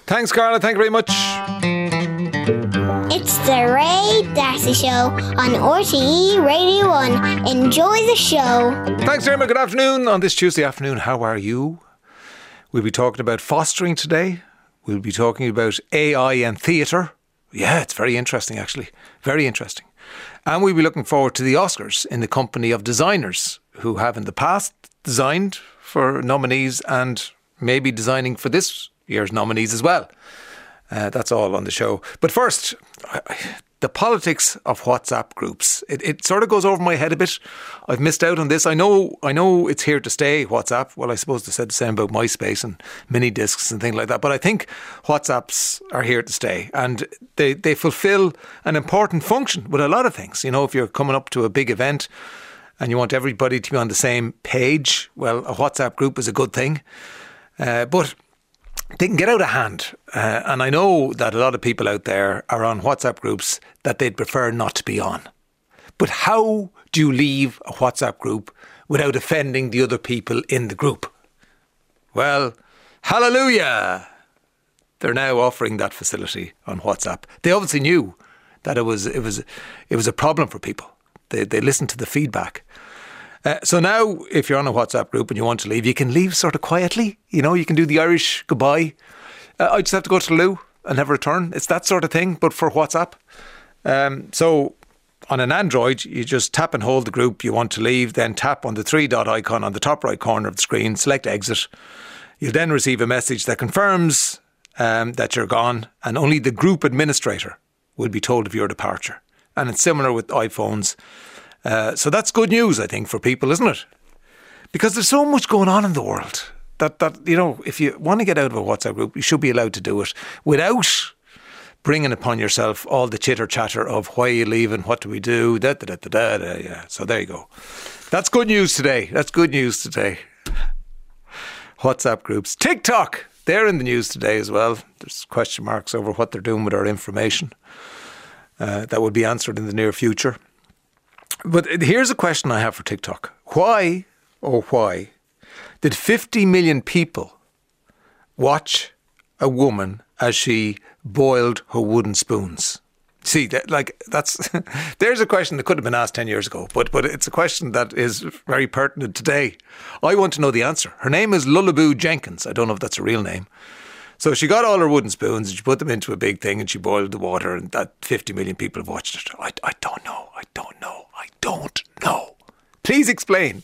Thanks, Carla. Thank you very much. It's the Ray Darcy Show on RTE Radio 1. Enjoy the show. Thanks, Dermot. Good afternoon. On this Tuesday afternoon, how are you? We'll be talking about fostering today. We'll be talking about AI and theatre. Yeah, it's very interesting, actually. Very interesting. And we'll be looking forward to the Oscars in the company of designers who have in the past designed for nominees and maybe designing for this year's nominees as well. That's all on the show. But first, the politics of WhatsApp groups. It sort of goes over my head a bit. I've missed out on this. I know it's here to stay, WhatsApp. Well, I suppose they said the same about MySpace and mini discs and things like that. But I think WhatsApps are here to stay, and they fulfill an important function with a lot of things. You know, if you're coming up to a big event and you want everybody to be on the same page, well, a WhatsApp group is a good thing. But they can get out of hand. And I know that a lot of people out there are on WhatsApp groups that they'd prefer not to be on. But how do you leave a WhatsApp group without offending the other people in the group? Well, hallelujah! They're now offering that facility on WhatsApp. They obviously knew that it was a problem for people. They listened to the feedback. So now, if you're on a WhatsApp group and you want to leave, you can leave sort of quietly. You know, you can do the Irish goodbye. I just have to go to the loo and never return. It's that sort of thing, but for WhatsApp. So on an Android, you just tap and hold the group you want to leave, then tap on the three-dot icon on the top right corner of the screen, select exit. You'll then receive a message that confirms that you're gone, and only the group administrator will be told of your departure. And it's similar with iPhones. So that's good news, I think, for people, isn't it? Because there's so much going on in the world that you know, if you want to get out of a WhatsApp group, you should be allowed to do it without bringing upon yourself all the chitter chatter of why are you leaving, what do we do, Yeah. So there you go. That's good news today. WhatsApp groups. TikTok, they're in the news today as well. There's question marks over what they're doing with our information. That will be answered in the near future. But here's a question I have for TikTok. Why did 50 million people watch a woman as she boiled her wooden spoons? See, that's there's a question that could have been asked 10 years ago, but it's a question that is very pertinent today. I want to know the answer. Her name is Lullaboo Jenkins. I don't know if that's a real name. So she got all her wooden spoons and she put them into a big thing and she boiled the water, and that 50 million people have watched it. I don't know. Please explain.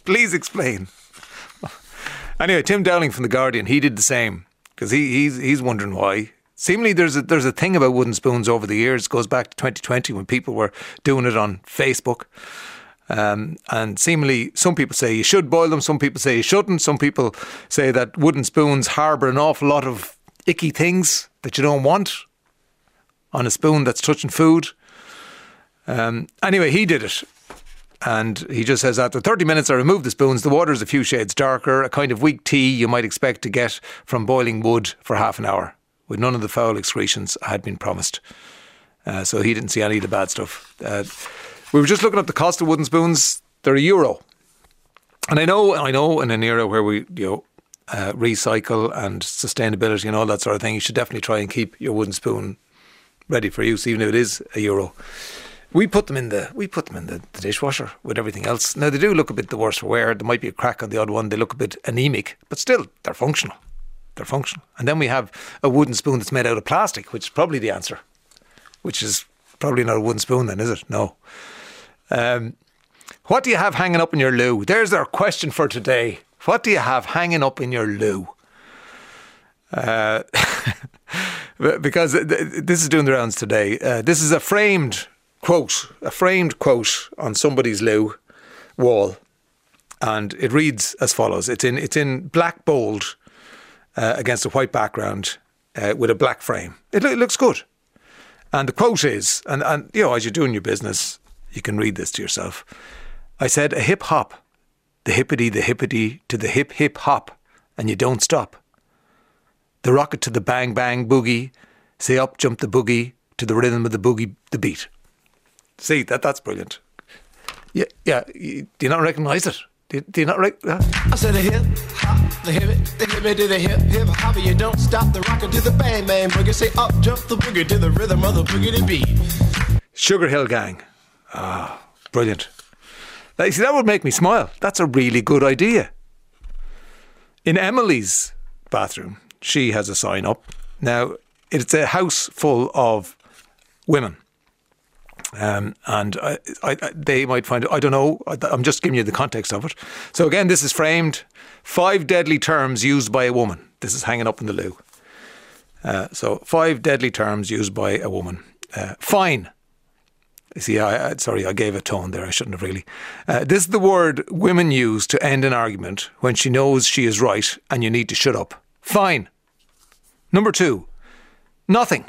Anyway, Tim Dowling from The Guardian, he did the same because he's wondering why. Seemingly there's a thing about wooden spoons over the years. It goes back to 2020 when people were doing it on Facebook. And seemingly some people say you should boil them, some people say you shouldn't. Some people say that wooden spoons harbour an awful lot of icky things that you don't want on a spoon that's touching food. Anyway, he did it. And he just says, after 30 minutes I removed the spoons. The water is a few shades darker, a kind of weak tea you might expect to get from boiling wood for half an hour, with none of the foul excretions I had been promised. So he didn't see any of the bad stuff. We were just looking up the cost of wooden spoons. They're €1. And I know in an era where we recycle and sustainability and all that sort of thing, you should definitely try and keep your wooden spoon ready for use, even if it is €1. We put them in the dishwasher with everything else. Now, they do look a bit the worse for wear. There might be a crack on the odd one. They look a bit anemic, but still, they're functional. And then we have a wooden spoon that's made out of plastic, which is probably the answer. Which is probably not a wooden spoon then, is it? No. What do you have hanging up in your loo? There's our question for today. What do you have hanging up in your loo? Because this is doing the rounds today. This is a framed quote on somebody's loo wall, and it reads as follows. It's in black bold against a white background with a black frame. It looks good. And the quote is, and as you're doing your business, you can read this to yourself. I said, a hip hop, the hippity to the hip hip hop, and you don't stop. The rocket to the bang bang boogie, say up jump the boogie to the rhythm of the boogie, the beat. See, that's brilliant. Yeah. Do you not recognise it? Do you not right? I said the hip hop, the hip it to the hip hop. You don't stop the rocker to the bang bang boogie. Say up jump the boogie to the rhythm of the boogie beat. Sugar Hill Gang. Brilliant. Now, you see, that would make me smile. That's a really good idea. In Emily's bathroom, she has a sign up. Now, it's a house full of women. And they might find it, I don't know, I'm just giving you the context of it. So again, this is framed 5 deadly terms used by a woman. This is hanging up in the loo. So 5 deadly terms used by a woman. Fine. You see, sorry, I gave a tone there. I shouldn't have really. This is the word women use to end an argument when she knows she is right and you need to shut up. Fine. Number 2, nothing.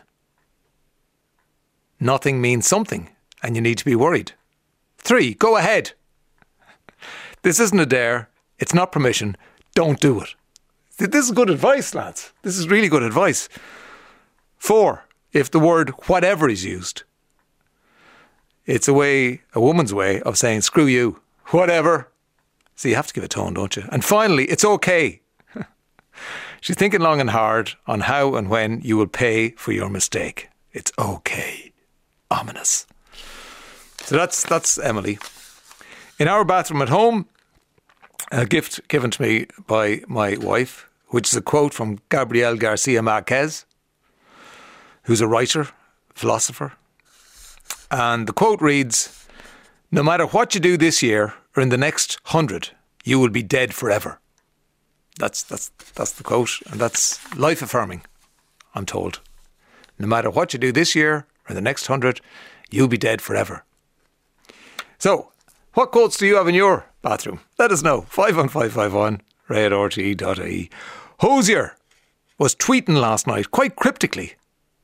Nothing means something and you need to be worried. 3, go ahead. This isn't a dare. It's not permission. Don't do it. This is good advice, lads. This is really good advice. 4, if the word whatever is used, it's a woman's way of saying, screw you, whatever. So you have to give a tone, don't you? And finally, it's okay. She's thinking long and hard on how and when you will pay for your mistake. It's okay. Ominous. So that's Emily. In our bathroom at home, a gift given to me by my wife, which is a quote from Gabriel Garcia Marquez, who's a writer, philosopher. And the quote reads, no matter what you do this year or in the next 100, you will be dead forever. That's the quote, and that's life affirming, I'm told. No matter what you do this year or in the next 100, you'll be dead forever. So, what quotes do you have in your bathroom? Let us know. 51551 ray@rte.ie. Hosier was tweeting last night quite cryptically.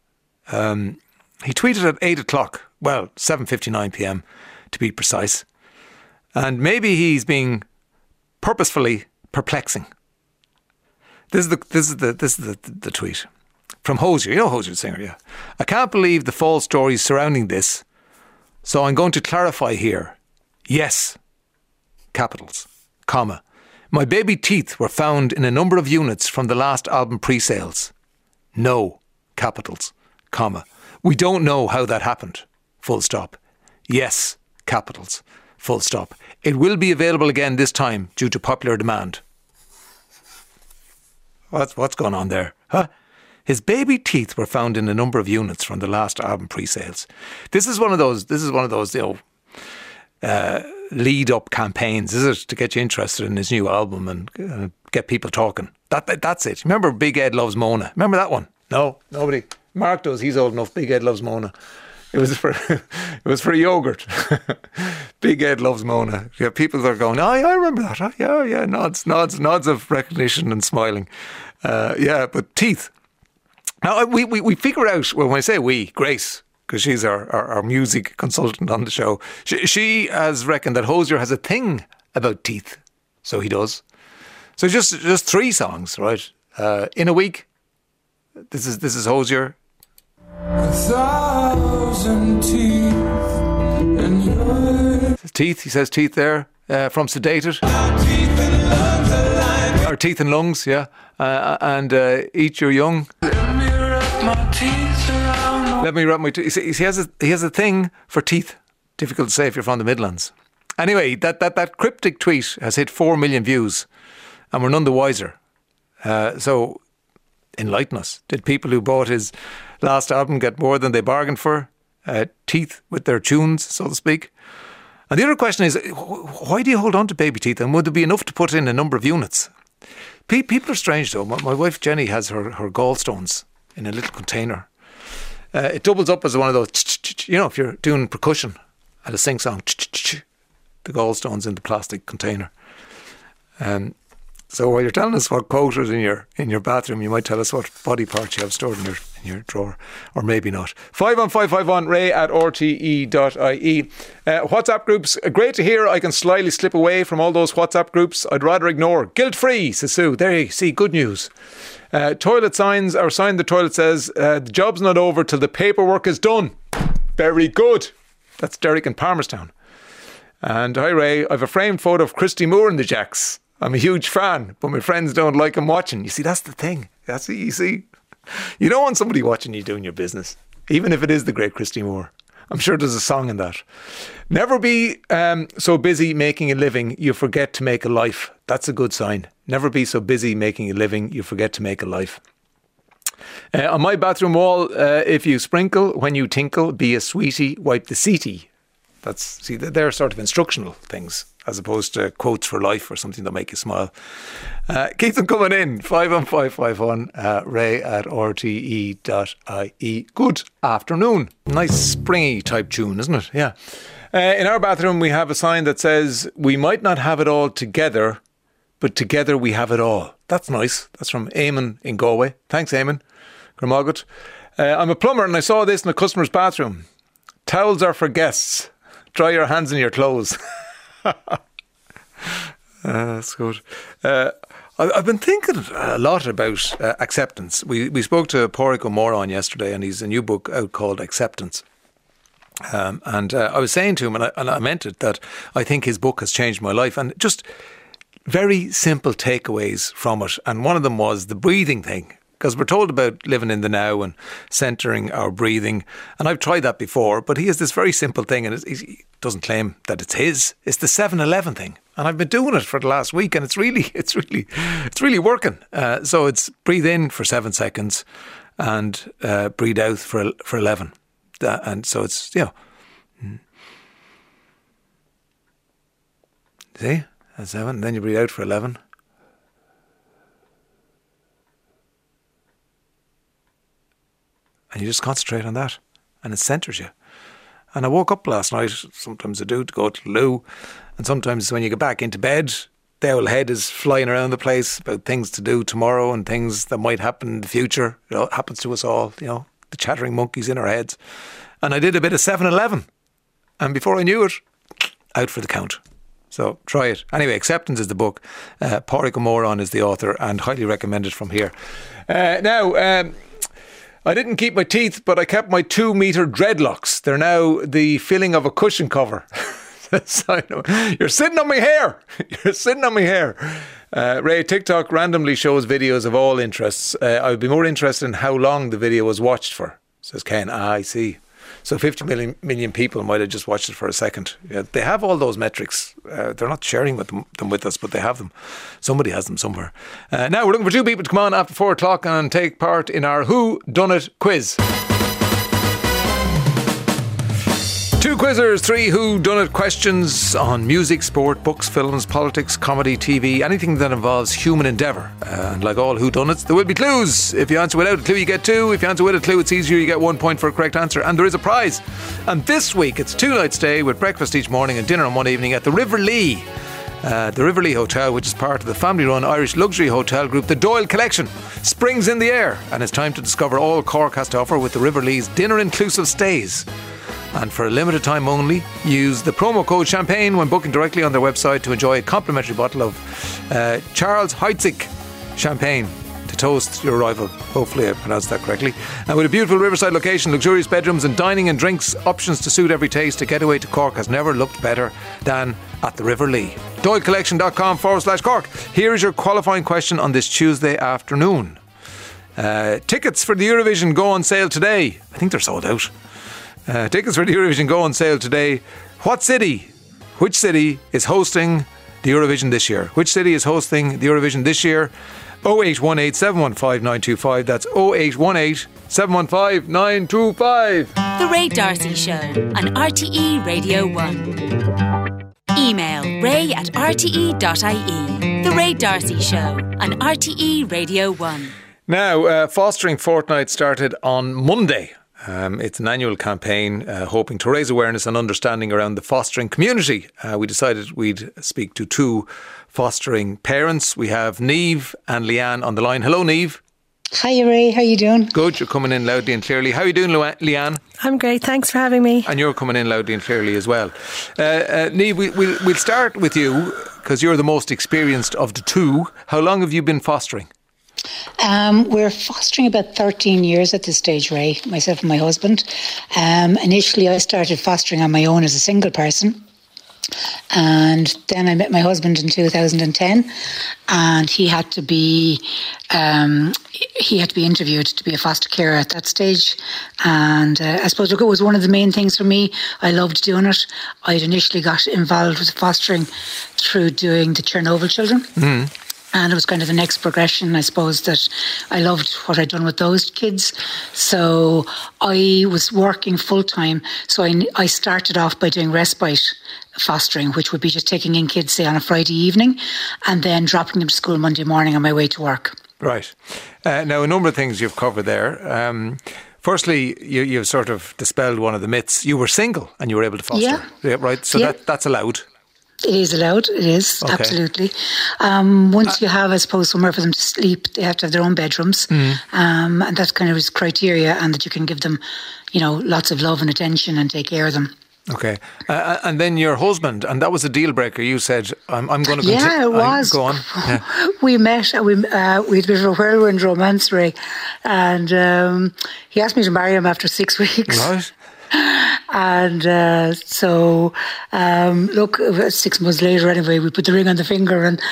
He tweeted at 8 o'clock, well, 7:59 p.m. to be precise. And maybe he's being purposefully perplexing. This is the tweet from Hosier. You know Hosier, the singer, yeah. I can't believe the false stories surrounding this, so I'm going to clarify here. Yes, capitals, comma. My baby teeth were found in a number of units from the last album pre-sales. No, capitals, comma. We don't know how that happened. Full stop. Yes, capitals. Full stop. It will be available again this time due to popular demand. What's going on there? Huh? His baby teeth were found in a number of units from the last album pre-sales. This is one of those, lead up campaigns, is it? To get you interested in his new album and get people talking. That's it. Remember Big Ed Loves Mona? Remember that one? No, nobody. Mark does. He's old enough. Big Ed Loves Mona. It was for yogurt. Big Ed Loves Mona. Yeah, people are going, I remember that. Huh? Yeah. Nods of recognition and smiling. But teeth. Now we figure out. Well, when I say we, Grace, because she's our music consultant on the show, she has reckoned that Hosier has a thing about teeth. So he does. So just 3 songs, right? In a week. This is Hosier. 1,000 teeth and your teeth. He says teeth there. From Sedated. Or Teeth and Lungs, yeah. And Eat Your Young. let me wrap my teeth around. Let me wrap my teeth. He has a thing for teeth. Difficult to say if you're from the Midlands. Anyway, that cryptic tweet has hit 4 million views, and we're none the wiser. So enlighten us. Did people who bought his last album get more than they bargained for? Teeth with their tunes, so to speak. And the other question is, why do you hold on to baby teeth? And would there be enough to put in a number of units? People are strange though. My wife Jenny has her gallstones in a little container. It doubles up as one of those, if you're doing percussion at a sing-song, the gallstones in the plastic container. So while you're telling us what quote is in your bathroom, you might tell us what body parts you have stored in your drawer, or maybe not. 51551 ray@rte.ie. WhatsApp groups, great to hear. I can slyly slip away from all those WhatsApp groups I'd rather ignore. Guilt-free, says Sue. There you see, good news. Toilet signs, our sign the toilet says, the job's not over till the paperwork is done. Very good. That's Derek in Palmerstown. And hi Ray, I've a framed photo of Christy Moore in the Jacks. I'm a huge fan, but my friends don't like him watching. You see, that's the thing. That's it, you see. You don't want somebody watching you doing your business, even if it is the great Christy Moore. I'm sure there's a song in that. Never be so busy making a living you forget to make a life. That's a good sign. Never be so busy making a living you forget to make a life. On my bathroom wall, if you sprinkle when you tinkle, be a sweetie, wipe the seatie. They're sort of instructional things as opposed to quotes for life or something that make you smile. Keep them coming in. 51551 ray at rte.ie. Good afternoon. Nice springy type tune, isn't it? Yeah. In our bathroom we have a sign that says, we might not have it all together, but together we have it all. That's nice. That's from Eamon in Galway. Thanks, Eamon. Gramagat. I'm a plumber and I saw this in a customer's bathroom. Towels are for guests. Dry your hands in your clothes. That's good. I've been thinking a lot about acceptance. We spoke to Pádraig Ó Mór yesterday, and he's a new book out called Acceptance. And I was saying to him, and I meant it, that I think his book has changed my life. And just very simple takeaways from it. And one of them was the breathing thing. Because we're told about living in the now and centering our breathing. And I've tried that before, but he has this very simple thing, and he doesn't claim that it's his. It's the 7-11 thing. And I've been doing it for the last week, and it's really working. So it's breathe in for 7 seconds and breathe out for 11. And so it's, you know. See? That's 7. And then you breathe out for 11. And you just concentrate on that, and it centres you. And I woke up last night, sometimes I do, to go to the loo, and sometimes when you get back into bed, the old head is flying around the place about things to do tomorrow and things that might happen in the future. You know, it happens to us all, you know, the chattering monkeys in our heads. And I did a bit of 7-11, and before I knew it, out for the count. So try it. Anyway, Acceptance is the book. Pádraig Ó Mór is the author, and highly recommended from here. Now, I didn't keep my teeth, but I kept my 2-metre dreadlocks. They're now the filling of a cushion cover. So, you're sitting on my hair. You're sitting on my hair. Ray, TikTok randomly shows videos of all interests. I would be more interested in how long the video was watched for, says Ken. I see. So 50 million people might have just watched it for a second. Yeah, they have all those metrics. They're not sharing them with us, but they have them. Somebody has them somewhere. Now we're looking for 2 people to come on after 4 o'clock and take part in our Who Done It quiz. 2 quizzers, 3 Who Done It questions on music, sport, books, films, politics, comedy, TV, anything that involves human endeavour. And like all Who Done It's, there will be clues. If you answer without a clue, you get 2. If you answer with a clue, it's easier, you get 1 point for a correct answer. And there is a prize. And this week, it's 2 nights stay with breakfast each morning and dinner on one evening at the River Lee. The River Lee Hotel, which is part of the family-run Irish luxury hotel group, the Doyle Collection. Spring's in the air, and it's time to discover all Cork has to offer with the River Lee's dinner-inclusive stays. And for a limited time only, use the promo code Champagne when booking directly on their website to enjoy a complimentary bottle of Charles Heidsieck champagne to toast your arrival. Hopefully I pronounced that correctly. And with a beautiful riverside location, luxurious bedrooms and dining and drinks options to suit every taste, a getaway to Cork has never looked better than at the River Lee. DoyleCollection.com/Cork. Here is your qualifying question on this Tuesday afternoon. Tickets for the Eurovision go on sale today. I think they're sold out. Tickets for the Eurovision go on sale today. Which city is hosting the Eurovision this year? Which city is hosting the Eurovision this year? 0818 715 925. That's 0818 715 925. The Ray D'Arcy Show on RTE Radio 1. Email ray@rte.ie. The Ray D'Arcy Show on RTE Radio 1. Now, Fostering Fortnight started on Monday. It's an annual campaign hoping to raise awareness and understanding around the fostering community. We decided we'd speak to 2 fostering parents. We have Niamh and Leanne on the line. Hello, Niamh. Hi, Ray. How are you doing? Good. You're coming in loudly and clearly. How are you doing, Leanne? I'm great. Thanks for having me. And you're coming in loudly and clearly as well. Niamh, we'll start with you because you're the most experienced of the 2. How long have you been fostering? We're fostering about 13 years at this stage, Ray, myself and my husband. Initially, I started fostering on my own as a single person. And then I met my husband in 2010, and he had to be interviewed to be a foster carer at that stage. And I suppose, look, it was one of the main things for me. I loved doing it. I'd initially got involved with fostering through doing the Chernobyl children. And it was kind of the next progression, I suppose, that I loved what I'd done with those kids. So I was working full time. So I started off by doing respite fostering, which would be just taking in kids, say, on a Friday evening and then dropping them to school Monday morning on my way to work. Right. Now, a number of things you've covered there. Firstly, you've sort of dispelled one of the myths. You were single and you were able to foster. Yeah, right. So that's allowed. It is allowed. It is, absolutely. Once you have, I suppose, somewhere for them to sleep, they have to have their own bedrooms. And that's kind of his criteria, and that you can give them, lots of love and attention and take care of them. Okay. And then your husband, and that was a deal breaker. You said, I'm going to continue. Yeah, it was. Go on. Yeah. We met, we had a bit of a whirlwind romance, Ray. And he asked me to marry him after 6 weeks. Right. And look, 6 months later anyway, we put the ring on the finger, and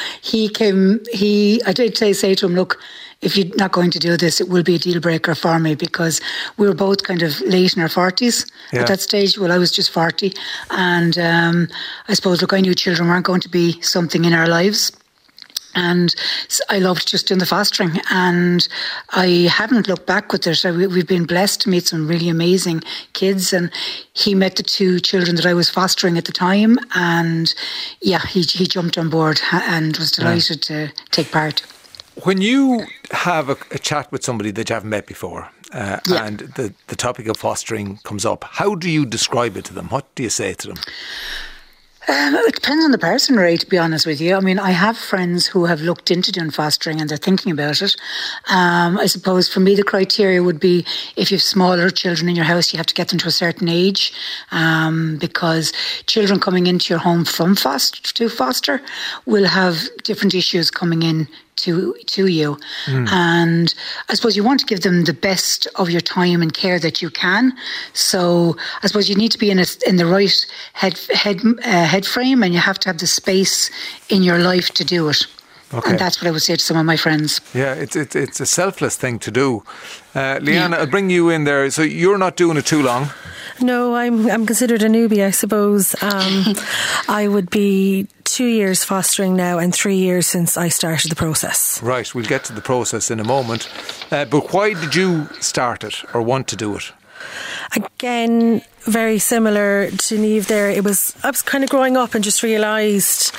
I did say to him, look, if you're not going to do this, it will be a deal breaker for me, because we were both kind of late in our 40s at that stage. Well, I was just 40. And I suppose, look, I knew children weren't going to be something in our lives. And I loved just doing the fostering, and I haven't looked back with it. We've been blessed to meet some really amazing kids, and he met the 2 children that I was fostering at the time, and he jumped on board and was delighted to take part. When you have a chat with somebody that you haven't met before, and the topic of fostering comes up, how do you describe it to them? What do you say to them? It depends on the person, Ray, to be honest with you. I mean, I have friends who have looked into doing fostering and they're thinking about it. I suppose for me, the criteria would be if you have smaller children in your house, you have to get them to a certain age, because children coming into your home from foster will have different issues coming in to you. And I suppose you want to give them the best of your time and care that you can. So I suppose you need to be in the right head frame, and you have to have the space in your life to do it. Okay. And that's what I would say to some of my friends. Yeah, it's a selfless thing to do. Leanne, I'll bring you in there. So you're not doing it too long? No, I'm considered a newbie, I suppose. I would be 2 years fostering now, and 3 years since I started the process. Right, we'll get to the process in a moment. But why did you start it or want to do it? Again, very similar to Niamh there. I was kind of growing up and just realised,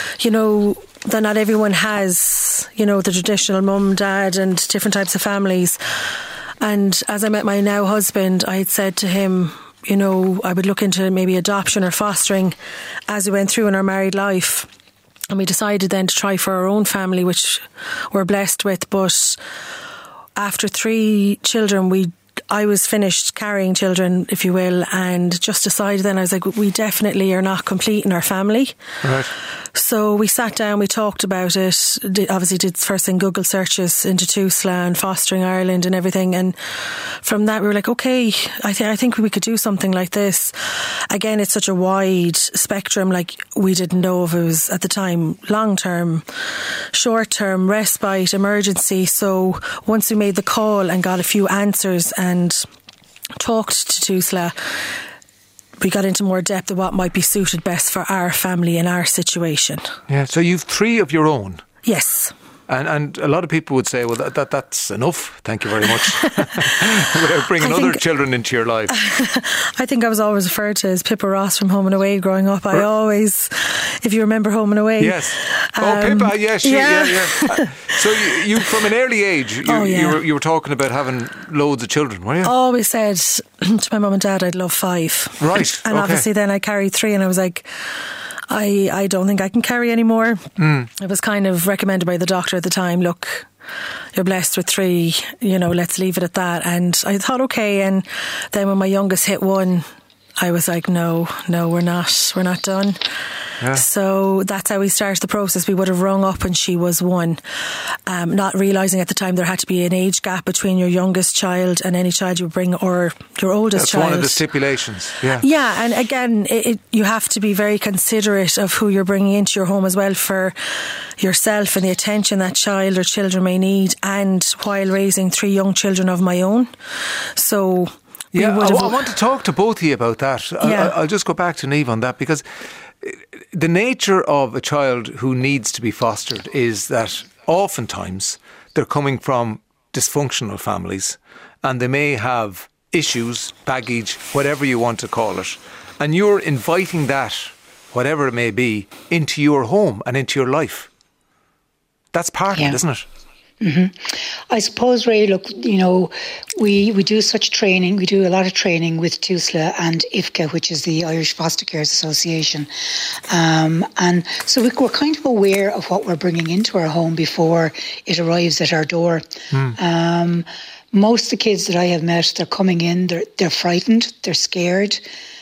that not everyone has, the traditional mum, dad and different types of families. And as I met my now husband, I had said to him, I would look into maybe adoption or fostering as we went through in our married life. And we decided then to try for our own family, which we're blessed with. But after 3 children, I was finished carrying children, if you will, and just decided then, I was like, we definitely are not complete in our family. Right. So we sat down, we talked about it, obviously did first thing Google searches into TUSLA and Fostering Ireland and everything, and from that we were like, okay, I think we could do something like this. Again, it's such a wide spectrum, like we didn't know if it was at the time long-term, short-term, respite, emergency. So once we made the call and got a few answers and talked to TUSLA, we got into more depth of what might be suited best for our family and our situation. Yeah, so you've 3 of your own? Yes. And a lot of people would say, well, that's enough, thank you very much, without bringing other children into your life. I think I was always referred to as Pippa Ross from Home and Away growing up. I always, if you remember Home and Away. Yes. Pippa, yes. Yeah. So you from an early age, you were talking about having loads of children, were you? I always said to my mum and dad I'd love 5. Right. And obviously then I carried 3, and I was like, I don't think I can carry any more. It was kind of recommended by the doctor at the time, look, you're blessed with 3, let's leave it at that. And I thought, okay. And then when my youngest hit 1, I was like, no, we're not done. Yeah. So that's how we started the process. We would have rung up and she was 1, not realising at the time there had to be an age gap between your youngest child and any child you bring, or your oldest child. That's one of the stipulations. Yeah. Yeah, and again, you have to be very considerate of who you're bringing into your home as well, for yourself and the attention that child or children may need, and while raising 3 young children of my own. So I want to talk to both of you about that. Yeah. I'll just go back to Niamh on that, because the nature of a child who needs to be fostered is that oftentimes they're coming from dysfunctional families and they may have issues, baggage, whatever you want to call it, and you're inviting that, whatever it may be, into your home and into your life. That's part of it, isn't it? Mm-hmm. I suppose, Ray, look, we do such training. We do a lot of training with TUSLA and IFCA, which is the Irish Foster Carers Association. And so we're kind of aware of what we're bringing into our home before it arrives at our door. Most of the kids that I have met, they're coming in, they're frightened, they're scared.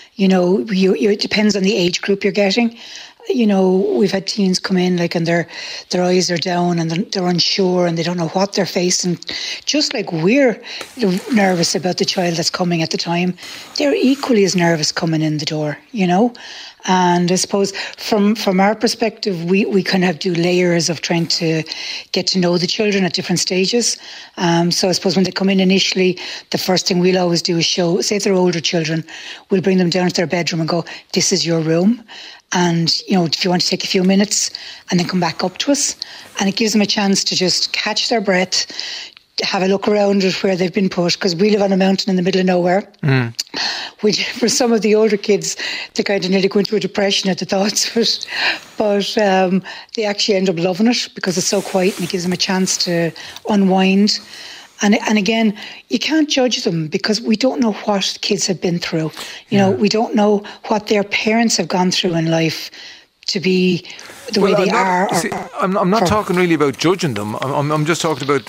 It depends on the age group you're getting. We've had teens come in and their eyes are down and they're unsure and they don't know what they're facing. Just like we're nervous about the child that's coming at the time, they're equally as nervous coming in the door, And I suppose from our perspective, we kind of do layers of trying to get to know the children at different stages. So I suppose when they come in initially, the first thing we'll always do is show, say if they're older children, we'll bring them down to their bedroom and go, this is your room. And, if you want to take a few minutes and then come back up to us. And it gives them a chance to just catch their breath, have a look around at where they've been put, because we live on a mountain in the middle of nowhere, which for some of the older kids, they kind of nearly go into a depression at the thoughts of it. But they actually end up loving it because it's so quiet and it gives them a chance to unwind. And again, you can't judge them because we don't know what kids have been through. We don't know what their parents have gone through in life to be the way they are. I'm not talking really about judging them. I'm just talking about,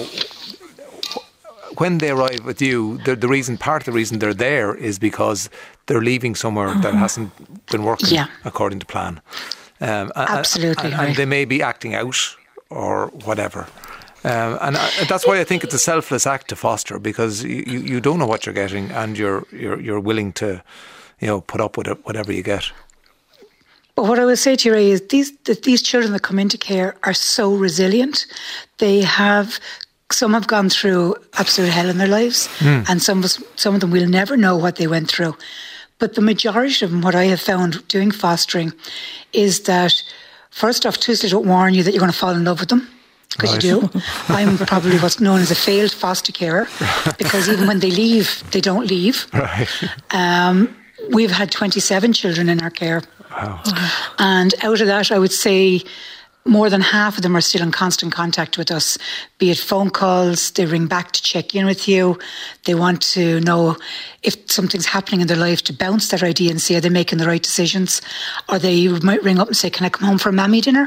when they arrive with you, part of the reason they're there is because they're leaving somewhere that hasn't been working according to plan. Absolutely. And they may be acting out or whatever. And that's why I think it's a selfless act to foster, because you don't know what you're getting and you're willing to, put up with it, whatever you get. But what I would say to you, Ray, is these children that come into care are so resilient. Some have gone through absolute hell in their lives, and some of them will never know what they went through. But the majority of them, what I have found doing fostering, is that first off, TUSLA don't warn you that you're going to fall in love with them. Because you do. I'm probably what's known as a failed foster carer, because even when they leave, they don't leave. Right. We've had 27 children in our care. Wow. And out of that, I would say more than half of them are still in constant contact with us, be it phone calls, they ring back to check in with you. They want to know if something's happening in their life, to bounce that idea and see are they making the right decisions. Or they might ring up and say, can I come home for a mammy dinner?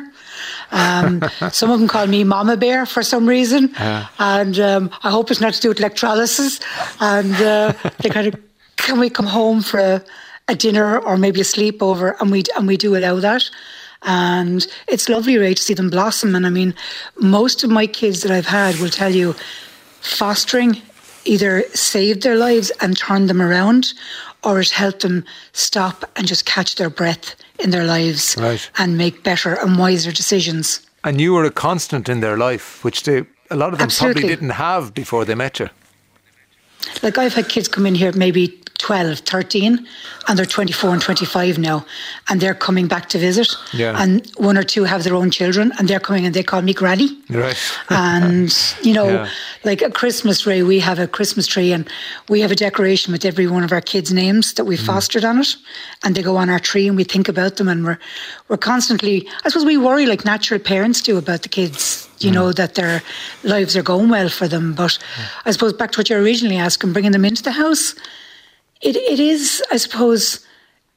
Some of them call me Mama Bear for some reason. And I hope it's not to do with electrolysis. And they kind of, can we come home for a dinner or maybe a sleepover? And we do allow that. And it's lovely, Ray, to see them blossom. And I mean, most of my kids that I've had will tell you fostering either saved their lives and turned them around, or it helped them stop and just catch their breath in their lives and make better and wiser decisions. And you were a constant in their life, which a lot of them probably didn't have before they met you. Like I've had kids come in here maybe 12, 13, and they're 24 and 25 now, and they're coming back to visit. Yeah. And one or two have their own children, and they're coming and they call me Granny. Right. And, like at Christmas, Ray, we have a Christmas tree and we have a decoration with every one of our kids' names that we fostered on it, and they go on our tree and we think about them, and we're constantly, I suppose we worry like natural parents do about the kids, that their lives are going well for them. But I suppose back to what you originally asked, and bringing them into the house, it is, I suppose,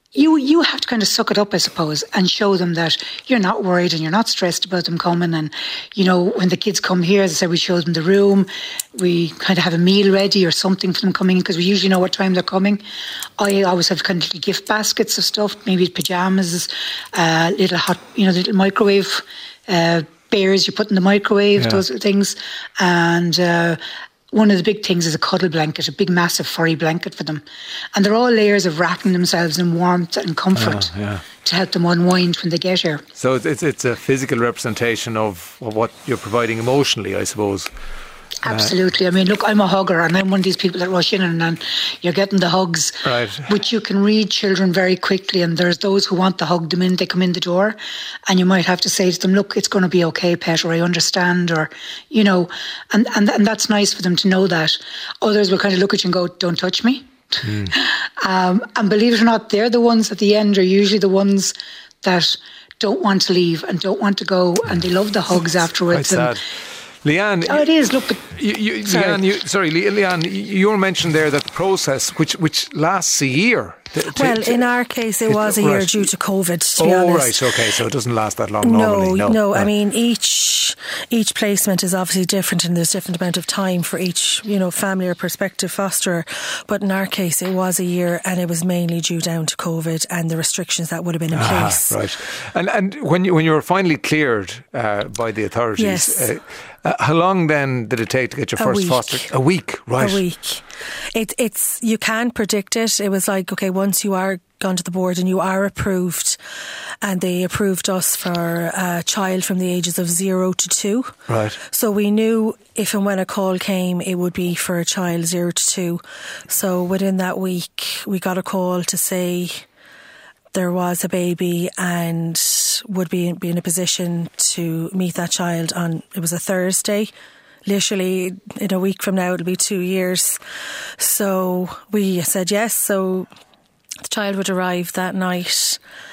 you have to kind of suck it up, I suppose, and show them that you're not worried and you're not stressed about them coming. And, you know, when the kids come here, as I said, we show them the room. We kind of have a meal ready or something for them coming in because we usually know what time they're coming. I always have kind of little gift baskets of stuff, maybe pyjamas, little hot, you know, little microwave bears you put in the microwave, those things. And one of the big things is a cuddle blanket, a big massive furry blanket for them. And they're all layers of wrapping themselves in warmth and comfort to help them unwind when they get here. So it's a physical representation of what you're providing emotionally, I suppose. Absolutely. I mean, look, I'm a hugger and I'm one of these people that rush in and you're getting the hugs. Right. But you can read children very quickly, and there's those who want the hug the minute they come in the door, and you might have to say to them, look, it's going to be okay, pet, or I understand, or, you know, and that's nice for them to know that. Others will kind of look at you and go, don't touch me. And believe it or not, they're the ones at the end are usually the ones that don't want to leave and don't want to go, and they love the hugs afterwards. Quite sad. Leanne, it is. Look, but Leanne, you mentioned there that the process, which lasts a year. In our case, it was a year due to COVID. To be honest. Right, okay, so it doesn't last that long normally. No. I mean, each placement is obviously different, and there's different amount of time for each, you know, family or prospective fosterer. But in our case, it was a year, and it was mainly due down to COVID and the restrictions that would have been in place. Right, and when you were finally cleared by the authorities. Yes. How long then did it take to get your first foster? A week, right? A week. It's you can't predict it. It was like, okay, once you are gone to the board and you are approved, and they approved us for a child from the ages of 0 to 2. Right. So we knew if and when a call came, it would be for a child 0 to 2. So within that week, we got a call to say there was a baby and would be in a position to meet that child on, it was a Thursday. Literally in a week from now it'll be 2 years. So we said yes. So the child would arrive that night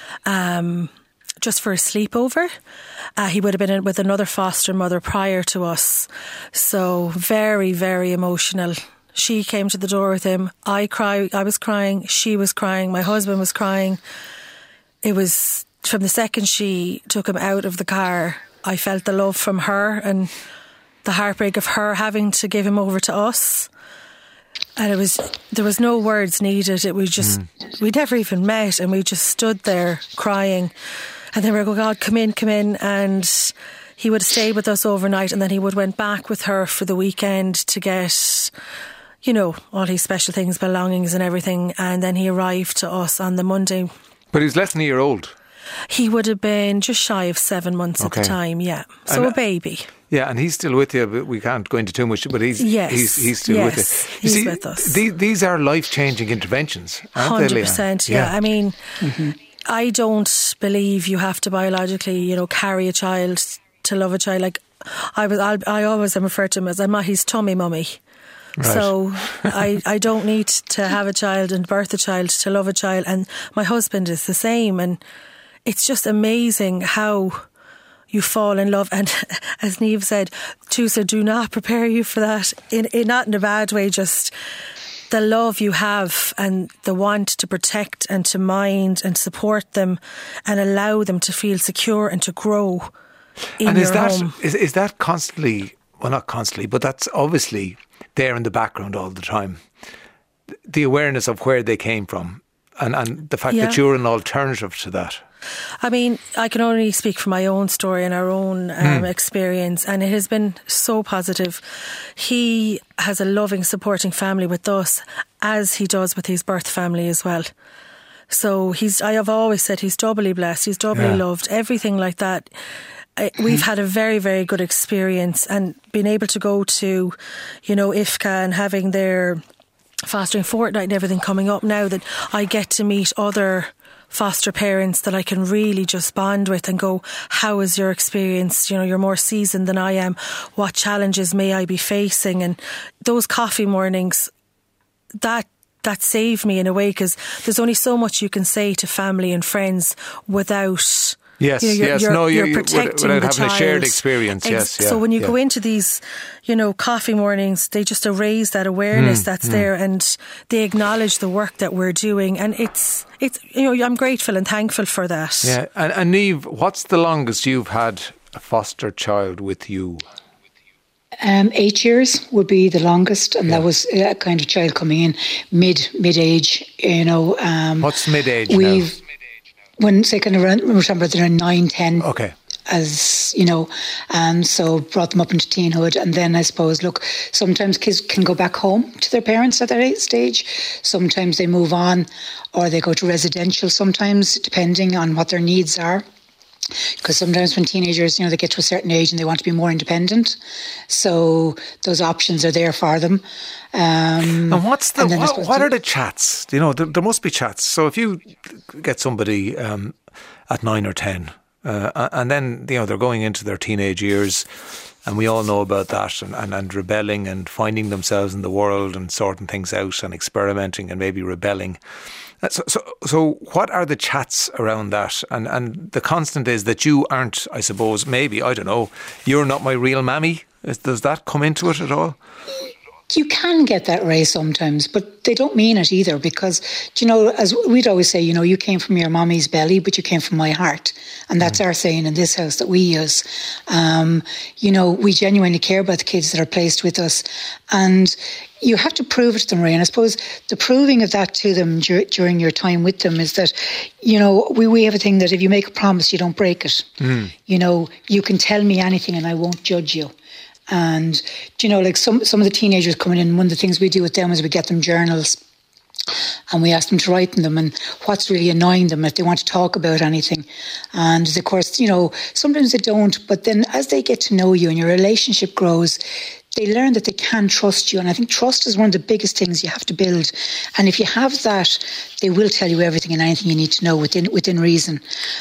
just for a sleepover. He would have been with another foster mother prior to us. So very, very emotional. She came to the door with him. I was crying. She was crying. My husband was crying. It was from the second she took him out of the car, I felt the love from her and the heartbreak of her having to give him over to us. And there was no words needed. It was just, we never even met, and we just stood there crying. And then we were going, God, come in. And he would have stayed with us overnight, and then he would have went back with her for the weekend to get, you know, all his special things, belongings and everything. And then he arrived to us on the Monday. But he was less than a year old. He would have been just shy of 7 months at the time, yeah. So a baby. Yeah, and he's still with you, but we can't go into too much, but he's still with you. He's with us. These are life-changing interventions, aren't 100%, they, yeah. I mean, I don't believe you have to biologically, you know, carry a child to love a child. Like, I always am referred to him as, I'm not his tummy mummy. Right. So I don't need to have a child and birth a child to love a child, and my husband is the same, and it's just amazing how you fall in love. And as Niamh said, Tusa, do not prepare you for that, not in a bad way, just the love you have and the want to protect and to mind and support them and allow them to feel secure and to grow in your home. Is that constantly, well, not constantly, but that's obviously there in the background all the time, the awareness of where they came from and the fact that you're an alternative to that? I mean, I can only speak from my own story and our own experience, and it has been so positive. He has a loving, supporting family with us, as he does with his birth family as well. So I have always said he's doubly blessed, he's doubly loved, everything like that. We've had a very, very good experience, and being able to go to, you know, IFCA and having their fostering fortnight and everything coming up now, that I get to meet other foster parents that I can really just bond with and go, how is your experience? You know, you're more seasoned than I am. What challenges may I be facing? And those coffee mornings, that saved me in a way, because there's only so much you can say to family and friends without Yes, You're protecting without the having child. a shared experience. Yes, yeah. So when you go into these, coffee mornings, they just erase that awareness that's there, and they acknowledge the work that we're doing, and it's I'm grateful and thankful for that. Yeah, and Niamh, what's the longest you've had a foster child with you? 8 years would be the longest, and that was a kind of child coming in mid-age. What's mid-age now? When say kind of around, remember they're 9, 10. Okay. As so brought them up into teenhood, and then I suppose, look, sometimes kids can go back home to their parents at that stage. Sometimes they move on, or they go to residential. Sometimes, depending on what their needs are. Because sometimes when teenagers, they get to a certain age and they want to be more independent, so those options are there for them. And what are the chats? There must be chats. So if you get somebody at 9 or 10, and then they're going into their teenage years, and we all know about that, and rebelling and finding themselves in the world and sorting things out and experimenting and maybe rebelling. So what are the chats around that? And the constant is that you aren't, I suppose, maybe, I don't know, you're not my real mammy. Does that come into it at all? You can get that, Ray, sometimes, but they don't mean it either, because, as we'd always say, you came from your mommy's belly, but you came from my heart. And that's our saying in this house that we use. We genuinely care about the kids that are placed with us. And you have to prove it to them, Ray. And I suppose the proving of that to them during your time with them is that, we have a thing that if you make a promise, you don't break it. You can tell me anything and I won't judge you. And, like some of the teenagers coming in, one of the things we do with them is we get them journals and we ask them to write in them and what's really annoying them, if they want to talk about anything. And of course, sometimes they don't, but then as they get to know you and your relationship grows, they learn that they can trust you. And I think trust is one of the biggest things you have to build. And if you have that, they will tell you everything and anything you need to know within reason.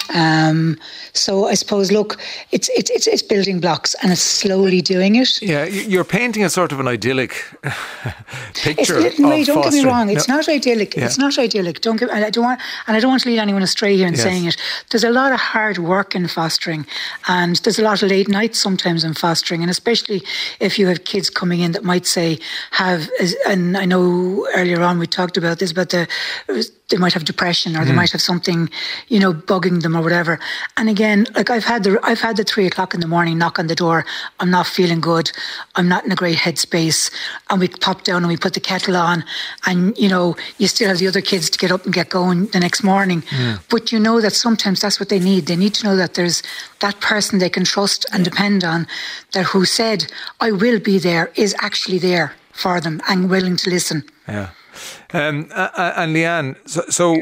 So I suppose, look, it's building blocks and it's slowly doing it. Yeah, you're painting a sort of an idyllic picture. Don't get me wrong. It's not idyllic. Yeah. It's not idyllic. I don't want to lead anyone astray here in saying it. There's a lot of hard work in fostering, and there's a lot of late nights sometimes in fostering, and especially if you have kids coming in that might say and I know earlier on we talked about this, but they might have depression or they might have something, bugging them or whatever. And again, like I've had the 3:00 in the morning knock on the door. I'm not feeling good. I'm not in a great headspace. And we pop down and we put the kettle on, and you still have the other kids to get up and get going the next morning. But that sometimes that's what they need. They need to know that there's that person they can trust and depend on, that who said, I will be there, is actually there for them and willing to listen. Yeah. And Leanne, so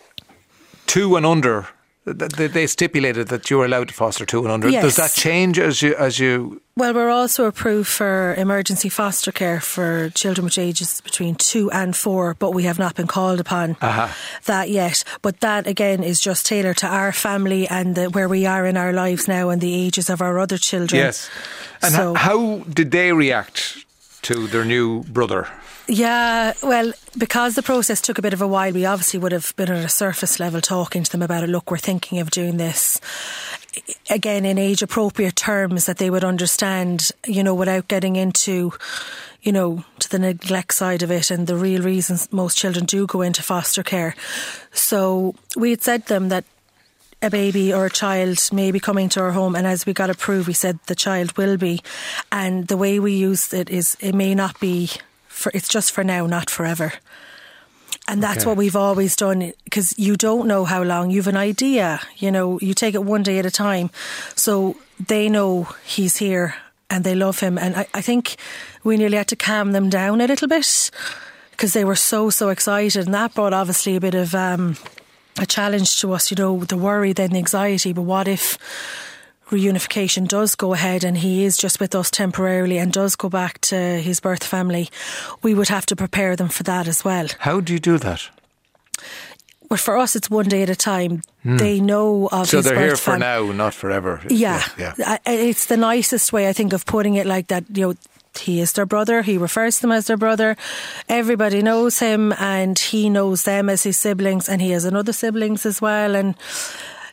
2 and under, they stipulated that you were allowed to foster 2 and under. Yes. Does that change as you? Well, we're also approved for emergency foster care for children with ages between 2 and 4, but we have not been called upon that yet. But that, again, is just tailored to our family and where we are in our lives now and the ages of our other children. Yes. And how did they react to their new brother? Yeah, well, because the process took a bit of a while, we obviously would have been at a surface level talking to them about it. Look, we're thinking of doing this. Again, in age-appropriate terms that they would understand, without getting into, to the neglect side of it and the real reasons most children do go into foster care. So we had said to them that a baby or a child may be coming to our home, and as we got approved, we said the child will be. And the way we used it is it may not be... it's just for now, not forever. And that's what we've always done, because you don't know how long. You've an idea, you take it one day at a time. So they know he's here and they love him. And I think we nearly had to calm them down a little bit because they were so excited. And that brought obviously a bit of a challenge to us, the worry, then the anxiety. But what if reunification does go ahead and he is just with us temporarily and does go back to his birth family? We would have to prepare them for that as well. How do you do that? Well, for us, it's one day at a time. They know of his birth family. So they're here for now, not forever. Yeah. It's the nicest way, I think, of putting it like that. He is their brother. He refers to them as their brother. Everybody knows him and he knows them as his siblings, and he has another siblings as well. And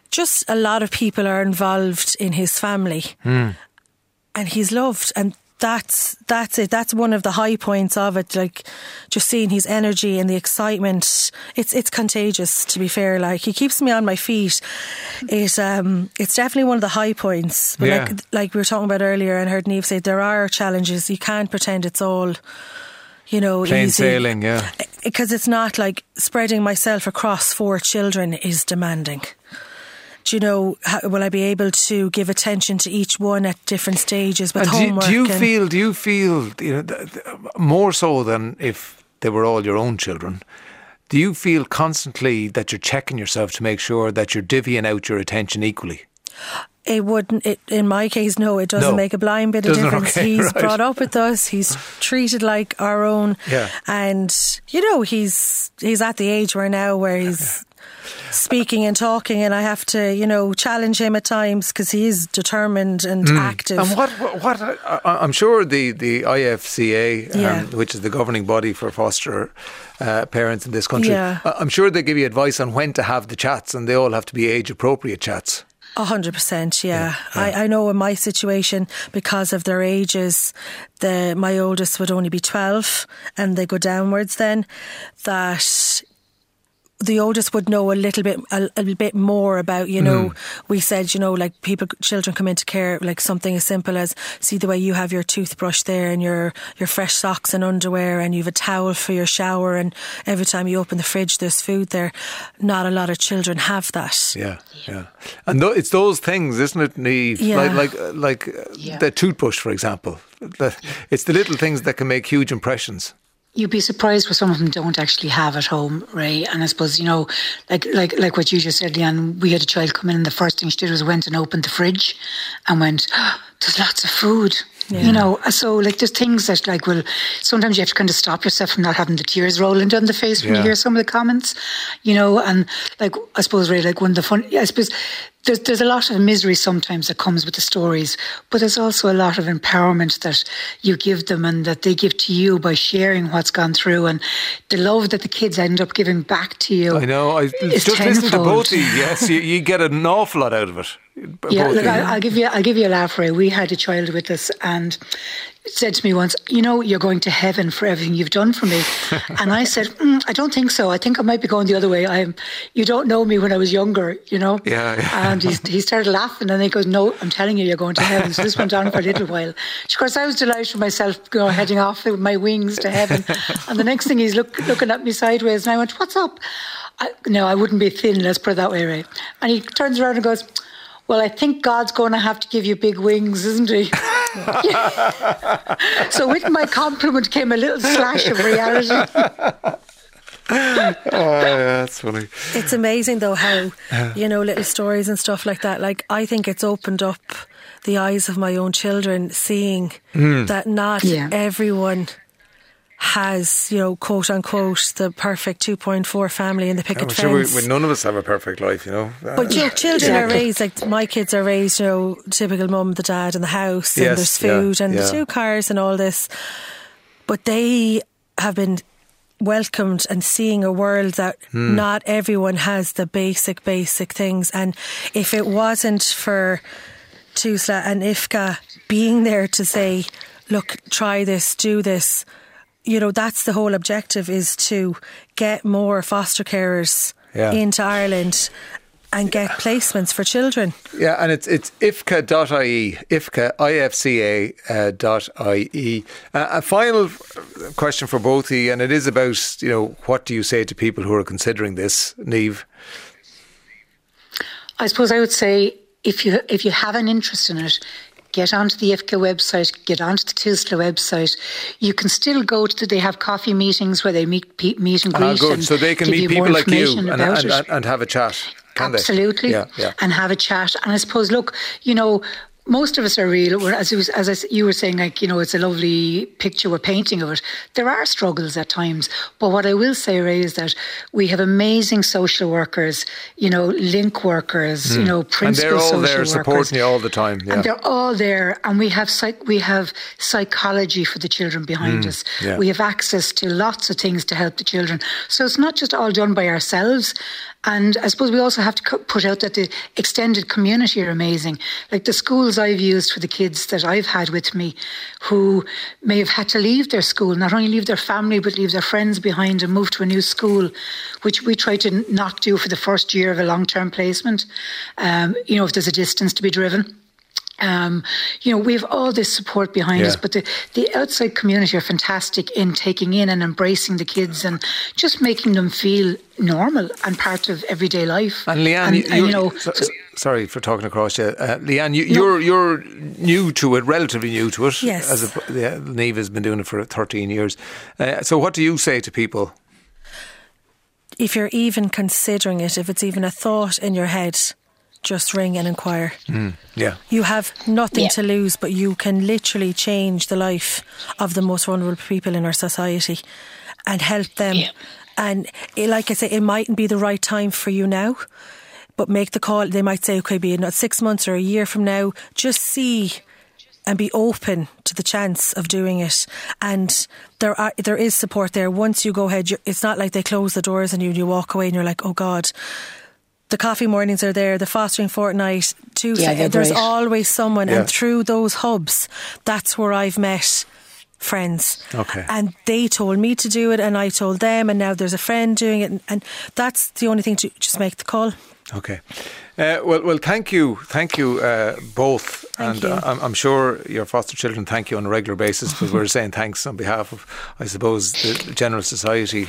just a lot of people are involved in his family, and he's loved, and that's it. That's one of the high points of it. Like, just seeing his energy and the excitement. It's contagious, to be fair. Like, he keeps me on my feet. It's definitely one of the high points. But like we were talking about earlier, and heard Niamh say, there are challenges. You can't pretend it's all, plain easy sailing. Yeah, because it's not. Like, spreading myself across 4 children is demanding. Will I be able to give attention to each one at different stages with homework? Do you feel more so than if they were all your own children? Do you feel constantly that you're checking yourself to make sure that you're divvying out your attention equally? It wouldn't. In my case, no. It doesn't make a blind bit of difference. Okay, he's right. brought up with us. He's treated like our own. Yeah. And he's at the age where he's speaking and talking, and I have to, challenge him at times because he is determined and active. And what I'm sure the IFCA, which is the governing body for foster parents in this country, I'm sure they give you advice on when to have the chats, and they all have to be age appropriate chats. 100%, yeah. I know in my situation, because of their ages, my oldest would only be 12, and they go downwards then, that the oldest would know a little bit more about, we said, like children come into care, like something as simple as, see the way you have your toothbrush there and your fresh socks and underwear, and you have a towel for your shower, and every time you open the fridge there's food there. Not a lot of children have that. Yeah. And it's those things, isn't it, Niamh? Yeah. Like the toothbrush, for example. It's the little things that can make huge impressions. You'd be surprised what some of them don't actually have at home, Ray. And I suppose, like what you just said, Leanne, we had a child come in, and the first thing she did was went and opened the fridge and went, there's lots of food. Yeah. So like there's things that sometimes you have to kind of stop yourself from not having the tears rolling down the face when you hear some of the comments, and like, I suppose, Ray, like one of the fun, I suppose there's a lot of misery sometimes that comes with the stories, but there's also a lot of empowerment that you give them and that they give to you by sharing what's gone through, and the love that the kids end up giving back to you. I know. I just listened to both of you. Yes, you get an awful lot out of it. Yeah, look, I'll give you a laugh, Ray. We had a child with us, and said to me once, you're going to heaven for everything you've done for me. And I said, I don't think so. I think I might be going the other way. You don't know me when I was younger, Yeah. And he started laughing, and he goes, no, I'm telling you, you're going to heaven. So this went on for a little while. Of course, I was delighted with myself, heading off with my wings to heaven. And the next thing he's looking at me sideways, and I went, what's up? No, I wouldn't be thin, let's put it that way, Ray. And he turns around and goes, well, I think God's going to have to give you big wings, isn't he? So with my compliment came a little slash of reality. That's funny. It's amazing though how, little stories and stuff like that. Like, I think it's opened up the eyes of my own children, seeing that not everyone has, quote unquote, the perfect 2.4 family in the picket fence. Sure none of us have a perfect life, But children are raised, like my kids are raised, typical mum, the dad in the house, and there's food and the 2 cars and all this. But they have been welcomed and seeing a world that not everyone has the basic things. And if it wasn't for Tusla and Ifka being there to say, look, try this, do this, that's the whole objective, is to get more foster carers into Ireland and get placements for children. Yeah, and it's ifca.ie, ifca, IFCA.ie. A final question for both of you, and it is about, what do you say to people who are considering this, Niamh? I suppose I would say, if you have an interest in it, get onto the IFCA website, get onto the Tusla website. You can still go to, they have coffee meetings where they meet and greet. Good. So they can meet people like you and have a chat. Absolutely. Yeah. And have a chat. And I suppose, look, most of us are real. You were saying, like, it's a lovely picture we're painting of it. There are struggles at times. But what I will say, Ray, is that we have amazing social workers, link workers, principal social workers. And they're all there supporting you all the time. Yeah. And they're all there. And we have psychology for the children behind us. Yeah. We have access to lots of things to help the children. So it's not just all done by ourselves. And I suppose we also have to put out that the extended community are amazing. Like the schools I've used for the kids that I've had with me who may have had to leave their school, not only leave their family, but leave their friends behind and move to a new school, which we try to not do for the first year of a long-term placement, if there's a distance to be driven. We have all this support behind us, but the outside community are fantastic in taking in and embracing the kids and just making them feel normal and part of everyday life. And Leanne, sorry for talking across you. Leanne, you're new to it, relatively new to it. Yes. Niamh has been doing it for 13 years. So what do you say to people? If you're even considering it, if it's even a thought in your head, just ring and inquire. You have nothing to lose, but you can literally change the life of the most vulnerable people in our society and help them. And like I say, it mightn't be the right time for you now, but make the call. They might say, okay, be it not 6 months or a year from now. Just see and be open to the chance of doing it. And there is support there. Once you go ahead, it's not like they close the doors and you walk away and you're like, oh God. The coffee mornings are there, the fostering fortnight, there's great. Always someone. And through those hubs, that's where I've met friends. Okay. And they told me to do it and I told them, and now there's a friend doing it, and that's the only thing, to just make the call. Okay. Well, thank you both. Thank you. I'm sure your foster children thank you on a regular basis, because we're saying thanks on behalf of, I suppose, the general society.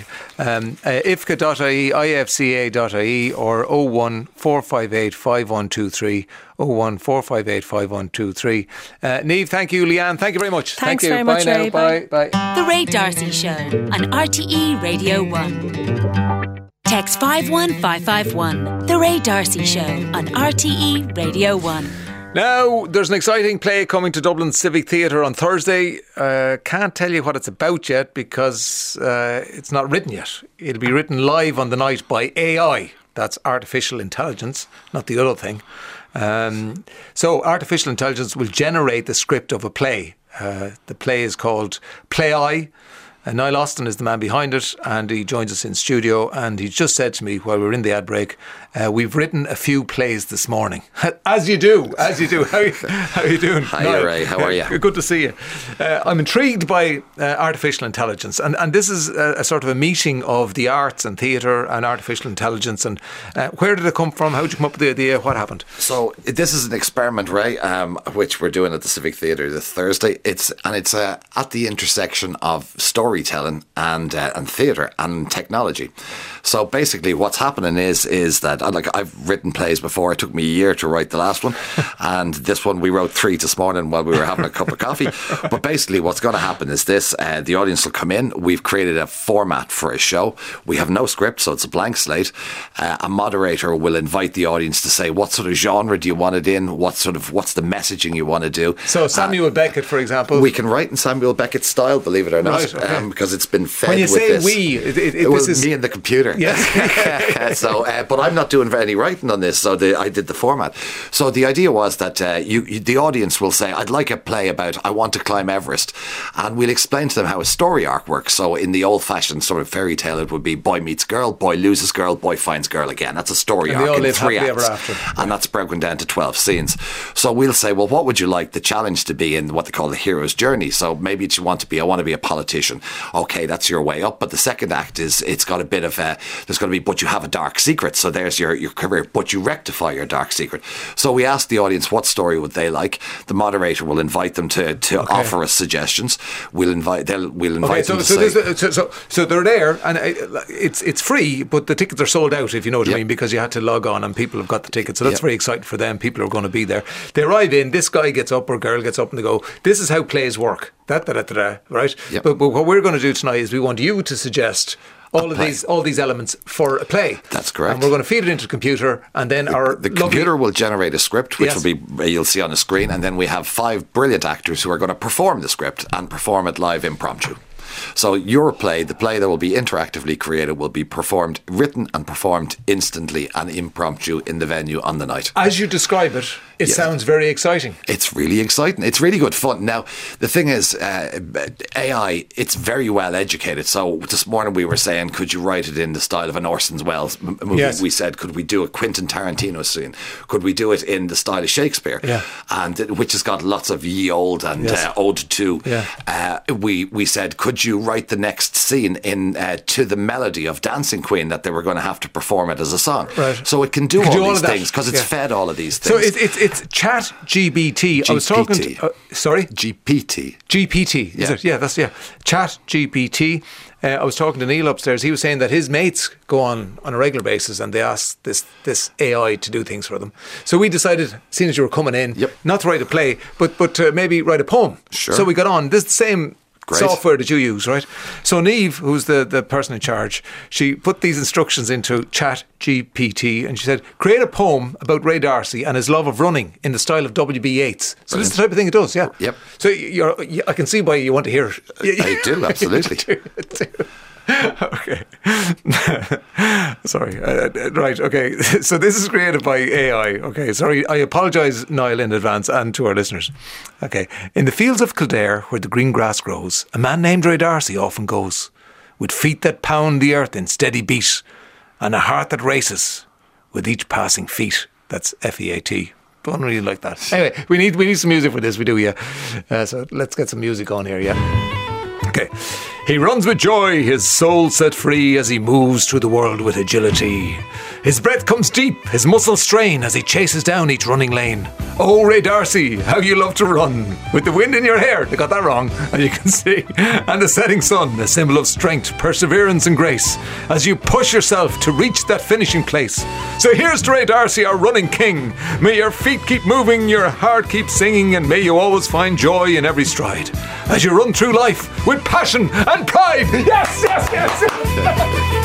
IFCA.ie, ifca.ie, or 01458 5123, 01458 5123. Niamh, thank you. Leanne, thank you very much. Thanks thank you. very much, Bye now. Ray. Bye. The Ray D'Arcy Show on RTE Radio 1. Text 51551. The Ray D'Arcy Show on RTE Radio 1. Now, there's an exciting play coming to Dublin Civic Theatre on Thursday. Can't tell you what it's about yet because it's not written yet. It'll be written live on the night by AI. That's artificial intelligence, not the other thing. So artificial intelligence will generate the script of a play. The play is called Play I. Niall Austin is the man behind it, and he joins us in studio, and he just said to me while we were in the ad break, we've written a few plays this morning. As you do. How are you doing? Hi, Ray. How are you? Good to see you. I'm intrigued by artificial intelligence, and this is a sort of a meeting of the arts and theatre and artificial intelligence. And where did it come from? How did you come up with the idea? What happened? So this is an experiment, Ray, which we're doing at the Civic Theatre this Thursday. It's at the intersection of storytelling and theatre and technology. So basically what's happening is that I've written plays before. It took me a year to write the last one, and this one we wrote 3 this morning while we were having a cup of coffee. But basically what's going to happen is this: the audience will come in. We've created a format for a show. We have no script, so it's a blank slate. A moderator will invite the audience to say, what sort of genre do you want it in? What's the messaging you want to do? So Samuel Beckett, for example. We can write in Samuel Beckett style, believe it or not. Right, okay. Because it's been fed when you with say this. This is me and the computer. Yes. So, but I'm not doing any writing on this. So I did the format. So the idea was that the audience will say, I'd like a play about I want to climb Everest, and we'll explain to them how a story arc works. So in the old-fashioned sort of fairy tale, it would be boy meets girl, boy loses girl, boy finds girl again. That's a story arc in 3 acts, and that's broken down to 12 scenes. So we'll say, well, what would you like the challenge to be in what they call the hero's journey? So maybe I want to be a politician. Okay, that's your way up. But the second act is it's got a bit of there's going to be, but you have a dark secret. So there's your career, but you rectify your dark secret. So we asked the audience what story would they like. The moderator will invite them to offer us suggestions. We'll invite them to say. So they're there, and it's free, but the tickets are sold out, if you know what I mean, because you had to log on and people have got the tickets. So that's very exciting for them. People are going to be there. They arrive in, this guy gets up or girl gets up and they go, this is how plays work. Right? Yep. But what we're going to do tonight is we want you to suggest all these elements for a play. That's correct. And we're going to feed it into the computer, and then the computer will generate a script, which Yes. will be you'll see on the screen, and then we have 5 brilliant actors who are going to perform the script and perform it live impromptu. So your play, the play that will be interactively created, will be written and performed instantly and impromptu in the venue on the night. As you describe it, it Yes. sounds very exciting. It's really exciting. It's really good fun. Now, the thing is, AI, it's very well educated. So this morning we were saying, could you write it in the style of an Orson Welles movie? Yes. We said, could we do a Quentin Tarantino scene? Could we do it in the style of Shakespeare? Yeah. And which has got lots of ye old and Yes. ode to. Yeah. We said, could you write the next scene in to the melody of Dancing Queen that they were going to have to perform it as a song? Right. So it can do It can all do all these of that. things because it's Yeah. fed all of these So things. it's Chat GBT. I was talking GPT. to sorry. GPT. GPT, is Yeah. it? Yeah, that's Chat GPT. I was talking to Neil upstairs. He was saying that his mates go on a regular basis and they ask this AI to do things for them. So we decided, seeing as you were coming in, Yep. not to write a play, but to maybe write a poem. Sure. So we got on. This is the same Great. software that you use, right? So Niamh, who's the person in charge, she put these instructions into Chat GPT and she said, create a poem about Ray D'Arcy and his love of running in the style of W.B. Yeats. So this is the type of thing it does, yeah. Yep. So I can see why you want to hear it. I do, absolutely. Okay. Sorry. Right, okay. So this is created by AI. Okay, sorry. I apologise, Niall, in advance and to our listeners. Okay. In the fields of Kildare, where the green grass grows, a man named Ray D'Arcy often goes, with feet that pound the earth in steady beat, and a heart that races with each passing feet. That's FEAT. Don't really like that. Anyway, we need some music for this. We do, yeah. So let's get some music on here, yeah. Okay. He runs with joy, his soul set free as he moves through the world with agility. His breath comes deep, his muscles strain as he chases down each running lane. Oh, Ray D'Arcy, how you love to run. With the wind in your hair, they got that wrong, as you can see. And the setting sun, a symbol of strength, perseverance and grace, as you push yourself to reach that finishing place. So here's to Ray D'Arcy, our running king. May your feet keep moving, your heart keep singing, and may you always find joy in every stride as you run through life with passion and pride. Yes, yes, yes.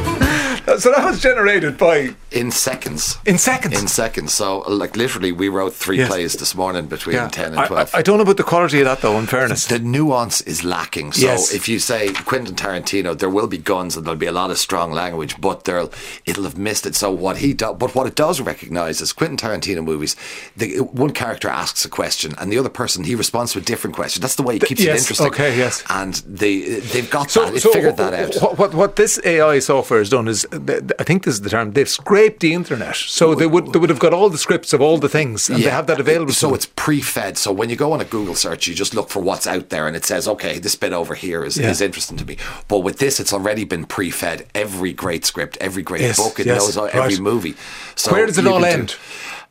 So that was generated by... In seconds. In seconds? In seconds. So, like, literally, we wrote 3 Yes. plays this morning between 10 and 12. I don't know about the quality of that, though, in fairness. The nuance is lacking. So Yes. if you say Quentin Tarantino, there will be guns and there'll be a lot of strong language, but it'll have missed it. So what it does recognise is Quentin Tarantino movies, one character asks a question and the other person, he responds to a different question. That's the way he keeps it Yes, interesting. okay, yes. And they've got that. It figured that out. What this AI software has done is, I think this is the term, they've scraped the internet. So they would have got all the scripts of all the things and they have that available to So them. it's pre-fed. So when you go on a Google search, you just look for what's out there and it says, okay, this bit over here is interesting to me. But with this, it's already been pre-fed every great script, every great Yes, book. It yes, knows every right. movie. So Where does it you all can end?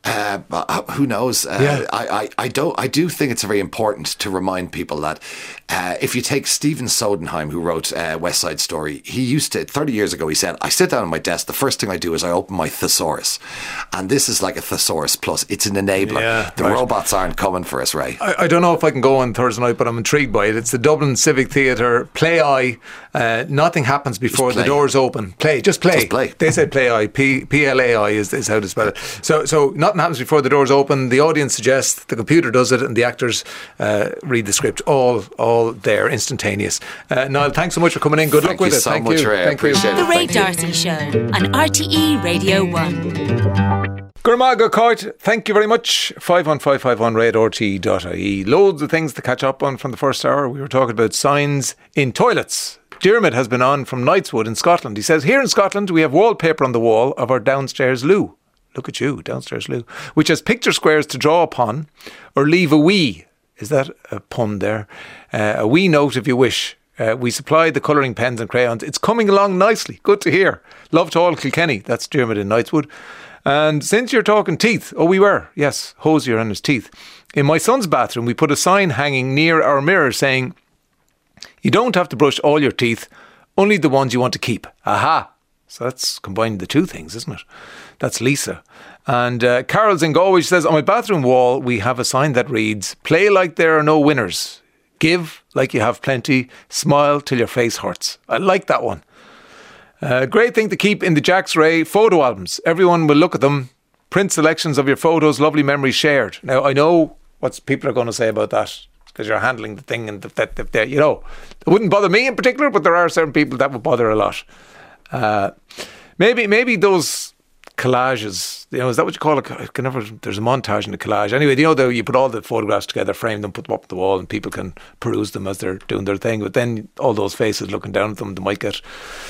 Who knows? Yeah. I do think it's very important to remind people that if you take Stephen Sondheim, who wrote West Side Story, he used to 30 years ago. He said, "I sit down at my desk. The first thing I do is I open my thesaurus, and this is like a thesaurus plus. It's an enabler. Yeah, the right. robots aren't coming for us, Ray." I don't know if I can go on Thursday night, but I'm intrigued by it. It's the Dublin Civic Theatre, Play I. Nothing happens before the play. doors open. Just play. Just play. They say Play I. PLAI is how to spell it. So nothing happens before the doors open. The audience suggests, the computer does it, and the actors read the script. All there, instantaneous. Niall, thanks so much for coming in. Good luck with it. so Thank much, you. Ray. I Thank you. appreciate The it. Ray Thank you. D'Arcy Show on RTE Radio 1. Gurmaga Coit, thank you very much. 51551 RTE.ie. Loads of things to catch up on from the first hour. We were talking about signs in toilets. Dermot has been on from Knightswood in Scotland. He says, here in Scotland we have wallpaper on the wall of our downstairs loo. Look at you, downstairs loo. Which has picture squares to draw upon or leave a wee. Is that a pun there? A wee note if you wish. We supply the colouring pens and crayons. It's coming along nicely. Good to hear. Love to all Kilkenny. That's Dermot in Knightswood. And since you're talking teeth, we were, yes, Hosier and his teeth. In my son's bathroom, we put a sign hanging near our mirror saying, you don't have to brush all your teeth, only the ones you want to keep. Aha. So that's combining the two things, isn't it? That's Lisa. And Carol's in Galway says, on my bathroom wall, we have a sign that reads, play like there are no winners. Give like you have plenty. Smile till your face hurts. I like that one. Great thing to keep in the Jack's Ray photo albums. Everyone will look at them. Print selections of your photos, lovely memories shared. Now, I know what people are going to say about that, because you're handling the thing and that, you know, it wouldn't bother me in particular, but there are certain people that would bother a lot. Maybe those collages, you know, is that what you call it? There's a montage in the collage. Anyway, you know, you put all the photographs together, frame them, put them up on the wall, and people can peruse them as they're doing their thing. But then all those faces looking down at them, they might get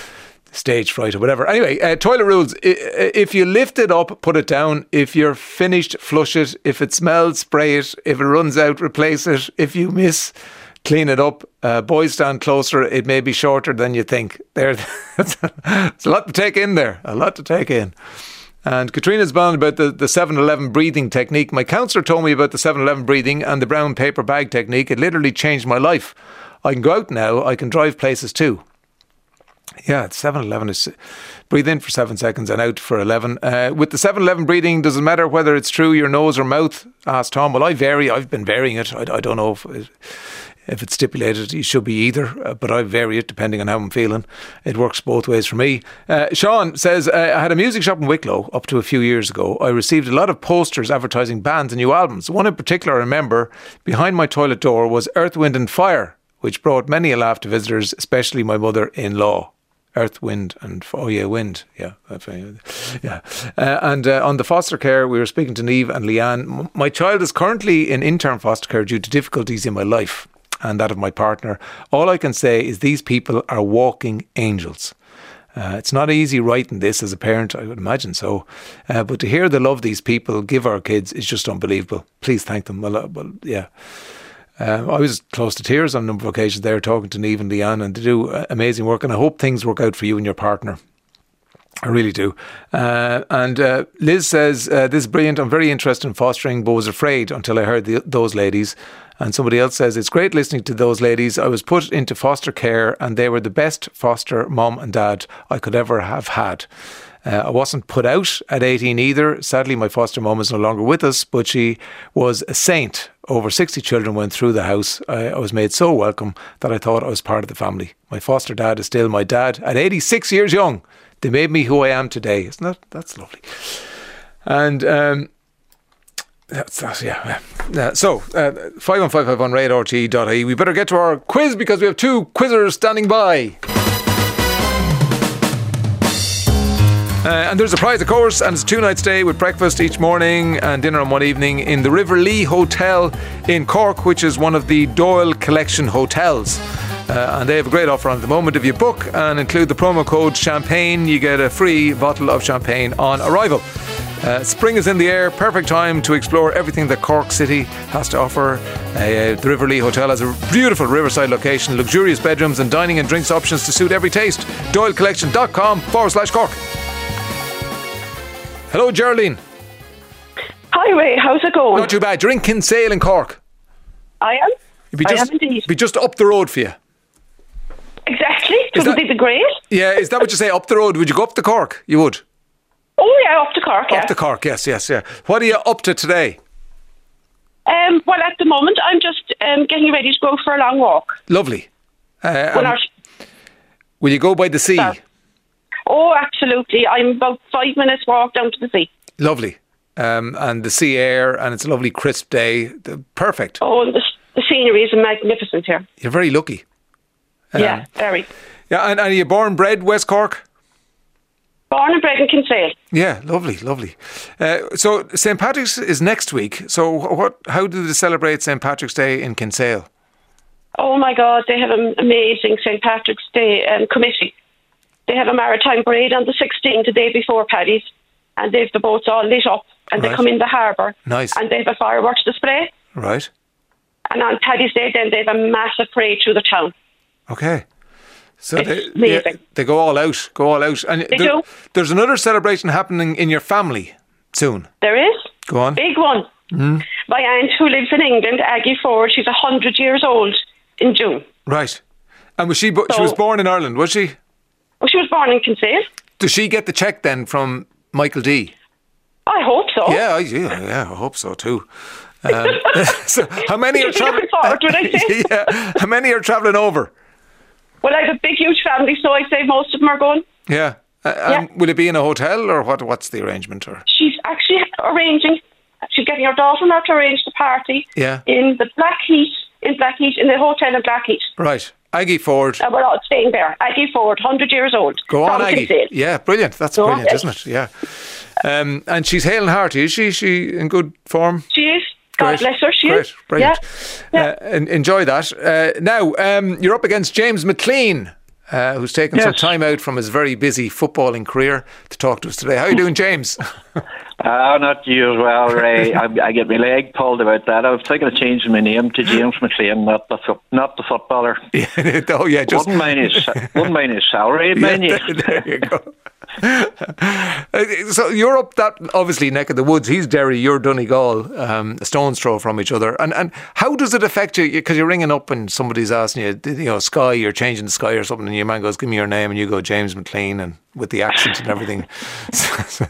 stage fright or whatever. Anyway, toilet rules. If you lift it up, put it down. If you're finished, flush it. If it smells, spray it. If it runs out, replace it. If you miss, clean it up. Boys stand closer. It may be shorter than you think. It's a lot to take in there. A lot to take in. And Katrina's bound about the 7-Eleven breathing technique. My counsellor told me about the 7-Eleven breathing and the brown paper bag technique. It literally changed my life. I can go out now. I can drive places too. Yeah, 7-Eleven is breathe in for 7 seconds and out for 11. With the 7-Eleven breathing, does it matter whether it's through your nose or mouth? Asked Tom. Well, I vary. I've been varying it. I don't know if it's stipulated. You should be either, but I vary it depending on how I'm feeling. It works both ways for me. Sean says, I had a music shop in Wicklow up to a few years ago. I received a lot of posters advertising bands and new albums. One in particular I remember, behind my toilet door, was Earth, Wind and Fire, which brought many a laugh to visitors, especially my mother-in-law. Earth, Wind and... Oh, yeah, Wind. Yeah. Yeah. And on the foster care, we were speaking to Niamh and Leanne. My child is currently in interim foster care due to difficulties in my life and that of my partner. All I can say is these people are walking angels. It's not easy writing this as a parent, I would imagine so. But to hear the love these people give our kids is just unbelievable. Please thank them. Well, yeah. I was close to tears on a number of occasions there talking to Niamh and Leanne, and they do amazing work, and I hope things work out for you and your partner. I really do. And Liz says, this is brilliant. I'm very interested in fostering, but was afraid until I heard those ladies. And somebody else says, it's great listening to those ladies. I was put into foster care and they were the best foster mum and dad I could ever have had. I wasn't put out at 18 either. Sadly, my foster mum is no longer with us, but she was a saint. Over 60 children went through the house. I was made so welcome that I thought I was part of the family. My foster dad is still my dad at 86 years young. They made me who I am today. Isn't that? That's lovely. And that's yeah. So 51551 radioRTE.ie. We better get to our quiz because we have two quizzers standing by. And there's a prize, of course, and it's a 2-night stay with breakfast each morning and dinner on one evening in the River Lee Hotel in Cork, which is one of the Doyle Collection hotels. And they have a great offer on at the moment. If you book and include the promo code Champagne, you get a free bottle of champagne on arrival. Spring is in the air, perfect time to explore everything that Cork City has to offer. The River Lee Hotel has a beautiful riverside location, luxurious bedrooms and dining and drinks options to suit every taste. DoyleCollection.com/Cork. Hello, Geraldine. Hi, Ray. How's it going? Not too bad. You're in Kinsale in Cork. I am. I am indeed. Be just up the road for you. Exactly. So would it be great? Yeah, is that what you say? Up the road? Would you go up to Cork? You would? Oh, yeah, up to Cork, yeah. Up to Cork, yes. What are you up to today? Well, at the moment, I'm just getting ready to go for a long walk. Lovely. Will you go by the sea? Oh, absolutely. I'm about 5 minutes walk down to the sea. Lovely. And the sea air, and it's a lovely crisp day. Perfect. Oh, and the scenery is magnificent here. You're very lucky. Yeah, very. Yeah, and are you born and bred West Cork? Born and bred in Kinsale. Yeah, lovely. So St. Patrick's is next week. So how do they celebrate St. Patrick's Day in Kinsale? Oh my God, they have an amazing St. Patrick's Day committee. They have a maritime parade on the 16th, the day before Paddy's, and they've the boats all lit up, and they come in the harbour. Nice. And they have a fireworks display. Right. And on Paddy's Day, then they have a massive parade through the town. Okay. So amazing. They go all out. And they do. There's another celebration happening in your family soon. There is. Go on. Big one. Mm. My aunt who lives in England, Aggie Ford, she's 100 years old in June. Right. And was she was born in Ireland, was she? Well, she was born in Kinsale. Does she get the cheque then from Michael D? I hope so. Yeah, I hope so too. So how many are travelling? How many are travelling over? Well, I have a big, huge family, so I'd say most of them are going. Yeah. And will it be in a hotel or what's the arrangement? Or? She's actually arranging. She's getting her daughter now to arrange the party in the Blackheath, in the hotel in Blackheath. Right. Aggie Ford. We're all staying there. Aggie Ford, 100 years old. Go on, Aggie. Yeah, brilliant. That's brilliant, isn't it? Yeah. And she's hale and hearty, is she? Is she in good form? She is. God bless her. She is. Brilliant. Yeah. Enjoy that. Now, you're up against James McLean, who's taken some time out from his very busy footballing career to talk to us today. How are you doing, James? Not you as well, Ray. I get my leg pulled about that. I was thinking of changing my name to James McLean, not the footballer. Just wouldn't mind his salary. There you go. So you're up that obviously neck of the woods. He's Derry, you're Donegal, a stone's throw from each other. And how does it affect you? Because you're ringing up and somebody's asking you, Sky, you're changing the Sky or something, and your man goes, give me your name, and you go James McLean, and with the accent and everything. So,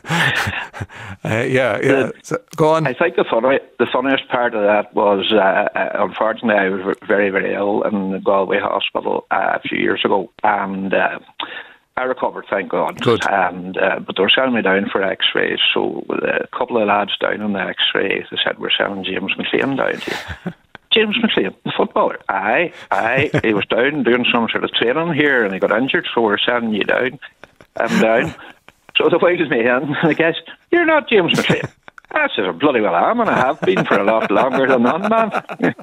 So, go on. I think the funniest part of that was, unfortunately, I was very, very ill in the Galway hospital a few years ago, and I recovered, thank God. Good. And but they were sending me down for X-rays. So with a couple of lads down on the X-ray, they said, "We're sending James McLean down to you." James McLean, the footballer. Aye. He was down doing some sort of training here, and he got injured. So we're sending you down. I'm down. So they waved me in, and the guy said, "You're not James McLean." I said, "Bloody well I am, and I have been for a lot longer than that, man."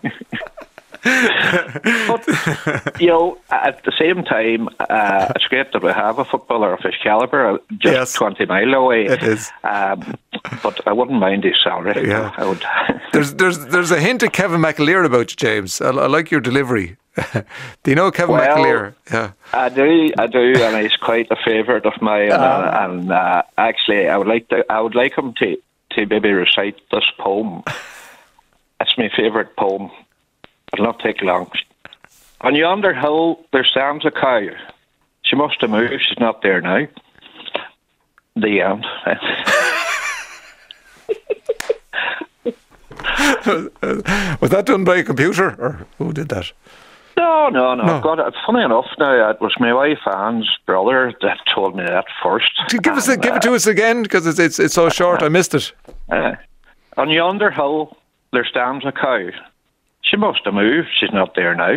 But, at the same time, it's great that we have a footballer of his calibre just 20 mile away. It is. But I wouldn't mind his salary. Yeah. I would. There's a hint of Kevin McAleer about you, James. I like your delivery. Do you know Kevin McAleer? Yeah. I do, and he's quite a favourite of mine. And actually, I would like him to maybe recite this poem. It's my favourite poem. It'll not take long. On yonder hill there stands a cow. She must have moved. She's not there now. The end. Was that done by a computer, or who did that? No. God, funny enough, now it was my wife Anne's brother that told me that first. Give it to us again, because it's so short. I missed it. On yonder hill there stands a cow. She must have moved. She's not there now.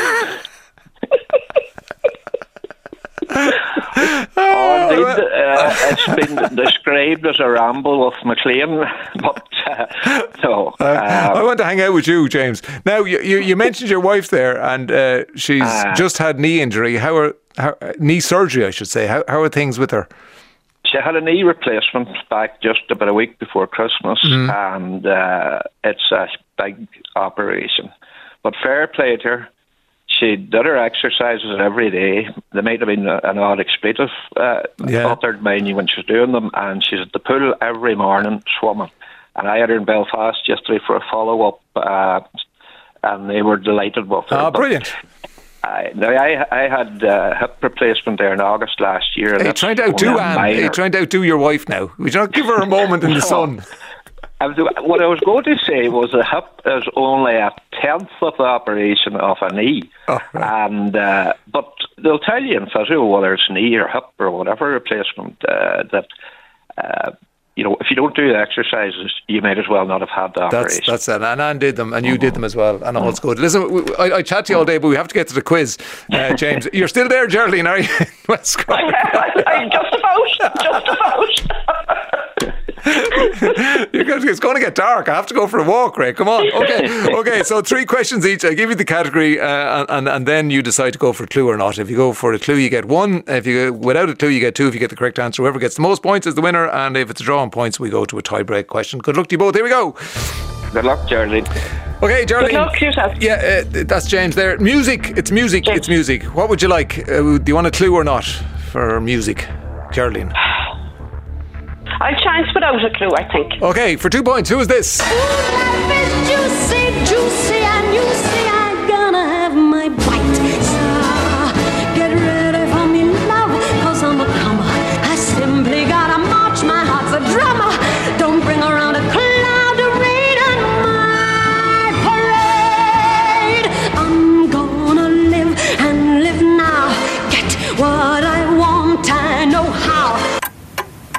It's been described as a ramble with McLean, but no. I want to hang out with you, James. Now, you mentioned your wife there, and she's just had knee injury. Knee surgery, I should say. How are things with her? She had a knee replacement back just about a week before Christmas, and it's a big operation. But fair play to her. She did her exercises every day. There might have been an odd expletive uttered by me when she was doing them, and she's at the pool every morning swimming. And I had her in Belfast yesterday for a follow-up, and they were delighted with her. Brilliant. I had hip replacement there in August last year. Hey, trying to outdo Anne. Hey, trying to outdo your wife now. Would you not give her a moment in the sun? What I was going to say was the hip is only a 10th of the operation of a knee. Oh, right. And but they'll tell you in physio, whether it's knee or hip or whatever replacement, that if you don't do the exercises, you might as well not have had the operation. That's it. And Anne did them, and you did them as well, and all's good. Listen, I chat to you all day, but we have to get to the quiz, James. You're still there, Geraldine, are you? I'm just about. It's going to get dark. I have to go for a walk, Ray. Come on. Okay. So 3 questions each. I give you the category, and then you decide to go for a clue or not. If you go for a clue, you get 1. If you go without a clue, you get 2. If you get the correct answer, whoever gets the most points is the winner. And if it's a draw on points, we go to a tie-break question. Good luck to you both. Here we go. Good luck, Geraldine. Okay, Geraldine. Good luck yourself. Yeah, that's James there. Music. It's music. It's music. What would you like? Do you want a clue or not for music, Geraldine? I'll chance without a clue, I think. Okay, for 2 points, who is this? Life is juicy, and you say I'm gonna have my bite. So get ready for me, love, 'cause I'm a comer. I simply gotta march, my heart's a drummer. Don't bring around a cloud of rain on my parade. I'm gonna live and live now. Get what I want, I know.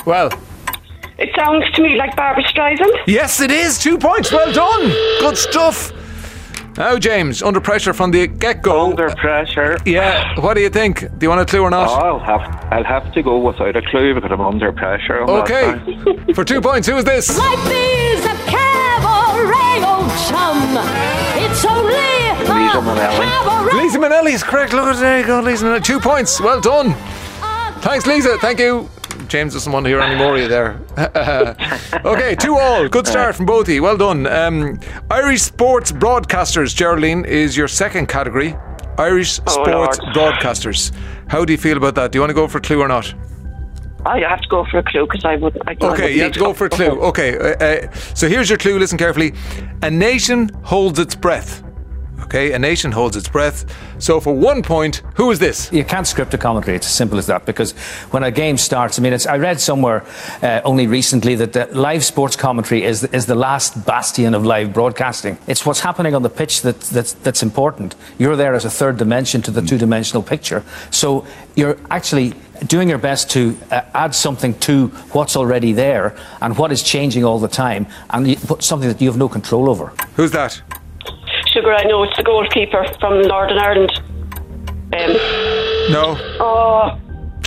Well, It sounds to me like Barbara Streisand. yes, it is. 2 points. Well done. Good stuff. Now, James, under pressure from the get-go. Under pressure. Yeah. What do you think? Do you want a clue or not? Oh, I'll have to go without a clue because I'm under pressure. on that Okay. time. For 2 points, who is this? Life is a cabaret, old chum. It's only Lisa Minnelli. cabaret. Lisa Minnelli is correct. Look at there you go, Lisa Minnelli. 2 points. Well done. Thanks, Lisa. Thank you. James doesn't want to hear any more of you there. Okay, 2-2. Good start from both of you. Well done. Irish sports broadcasters, Geraldine, is your second category. Irish sports broadcasters. How do you feel about that? Do you want to go for a clue or not? I have to go for a clue because I wouldn't. Okay, you have to go for a clue. Okay, so here's your clue. Listen carefully. A nation holds its breath. Okay, a nation holds its breath. So for 1 point, who is this? You can't script a commentary. It's as simple as that. Because when a game starts, I mean, I read somewhere only recently that the live sports commentary is the last bastion of live broadcasting. It's what's happening on the pitch that's important. You're there as a third dimension to the two-dimensional picture. So you're actually doing your best to add something to what's already there and what is changing all the time, and something that you have no control over. Who's that? Sugar, I know it's the goalkeeper from Northern Ireland. No. Oh,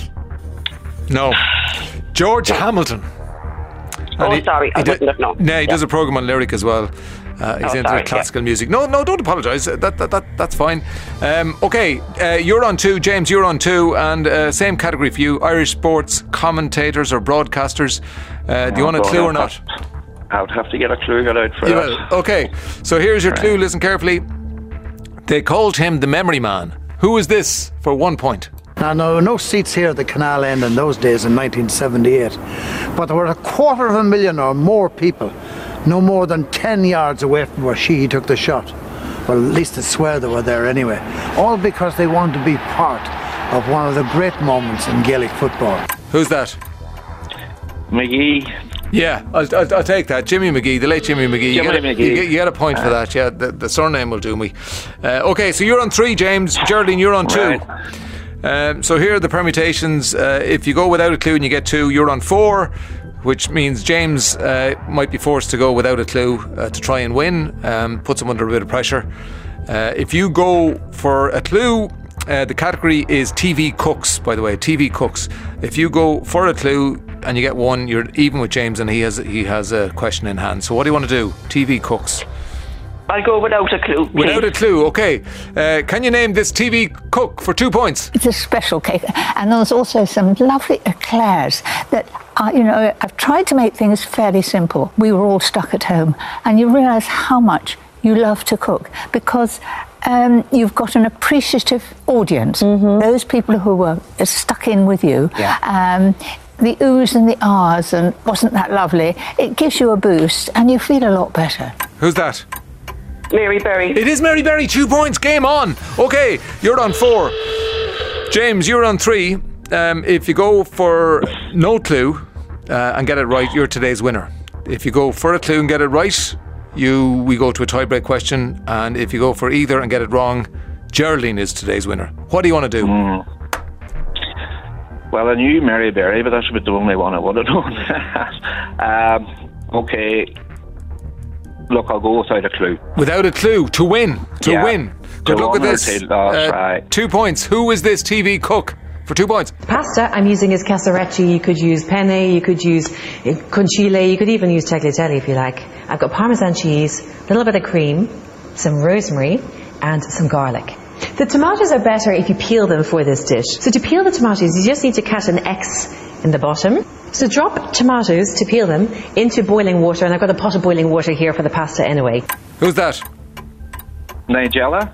No. George Hamilton. And sorry, I wouldn't have known. No, he does a programme on Lyric as well. He's into sorry, classical music. No, don't apologise. That's fine. Okay, you're on 2. James, you're on 2. And same category for you. Irish sports commentators or broadcasters. Do you want a clue or not? I would have to get a clue got out for You that. will. Okay, so here's your clue. Listen carefully. They called him the Memory Man. Who is this for 1 point? Now, no seats here at the Canal End in those days in 1978. But there were 250,000 or more people, no more than 10 yards away from where he took the shot. Well, at least I swear they were there anyway. All because they wanted to be part of one of the great moments in Gaelic football. Who's that? McGee. Yeah, I'll take that. Jimmy McGee, the late Jimmy McGee. You get a point for that. Yeah, the surname will do me. Okay, so you're on 3, James. Geraldine, you're on 2. So here are the permutations. If you go without a clue and you get 2, you're on 4, which means James might be forced to go without a clue to try and win. Puts him under a bit of pressure. If you go for a clue, the category is TV cooks, by the way, TV cooks. If you go for a clue and you get 1, you're even with James, and he has a question in hand. So what do you want to do? TV cooks. I'll go without a clue. Please. Without a clue, okay. Can you name this TV cook for 2 points? It's a special cake, and there's also some lovely eclairs that I've tried to make things fairly simple. We were all stuck at home, and you realise how much you love to cook because you've got an appreciative audience. Those people who were stuck in with you. Yeah. The oohs and the ahs and wasn't that lovely? It gives you a boost and you feel a lot better. Who's that? Mary Berry. It is Mary Berry. 2 points. Game on. Okay, you're on 4. James, you're on 3. If you go for no clue and get it right, you're today's winner. If you go for a clue and get it right, we go to a tiebreak question. And if you go for either and get it wrong, Geraldine is today's winner. What do you want to do? Well, I knew Mary Berry, but that's about the only one I would have known. Okay. Look, I'll go without a clue. Without a clue, to win. Good luck with this. Right. 2 points. Who is this TV cook for 2 points? Pasta I'm using is cassarecci. You could use penne, you could use concile, you could even use tagliatelle if you like. I've got Parmesan cheese, a little bit of cream, some rosemary and some garlic. The tomatoes are better if you peel them for this dish. So to peel the tomatoes, you just need to cut an X in the bottom. So drop tomatoes, to peel them, into boiling water, and I've got a pot of boiling water here for the pasta anyway. Who's that? Nigella?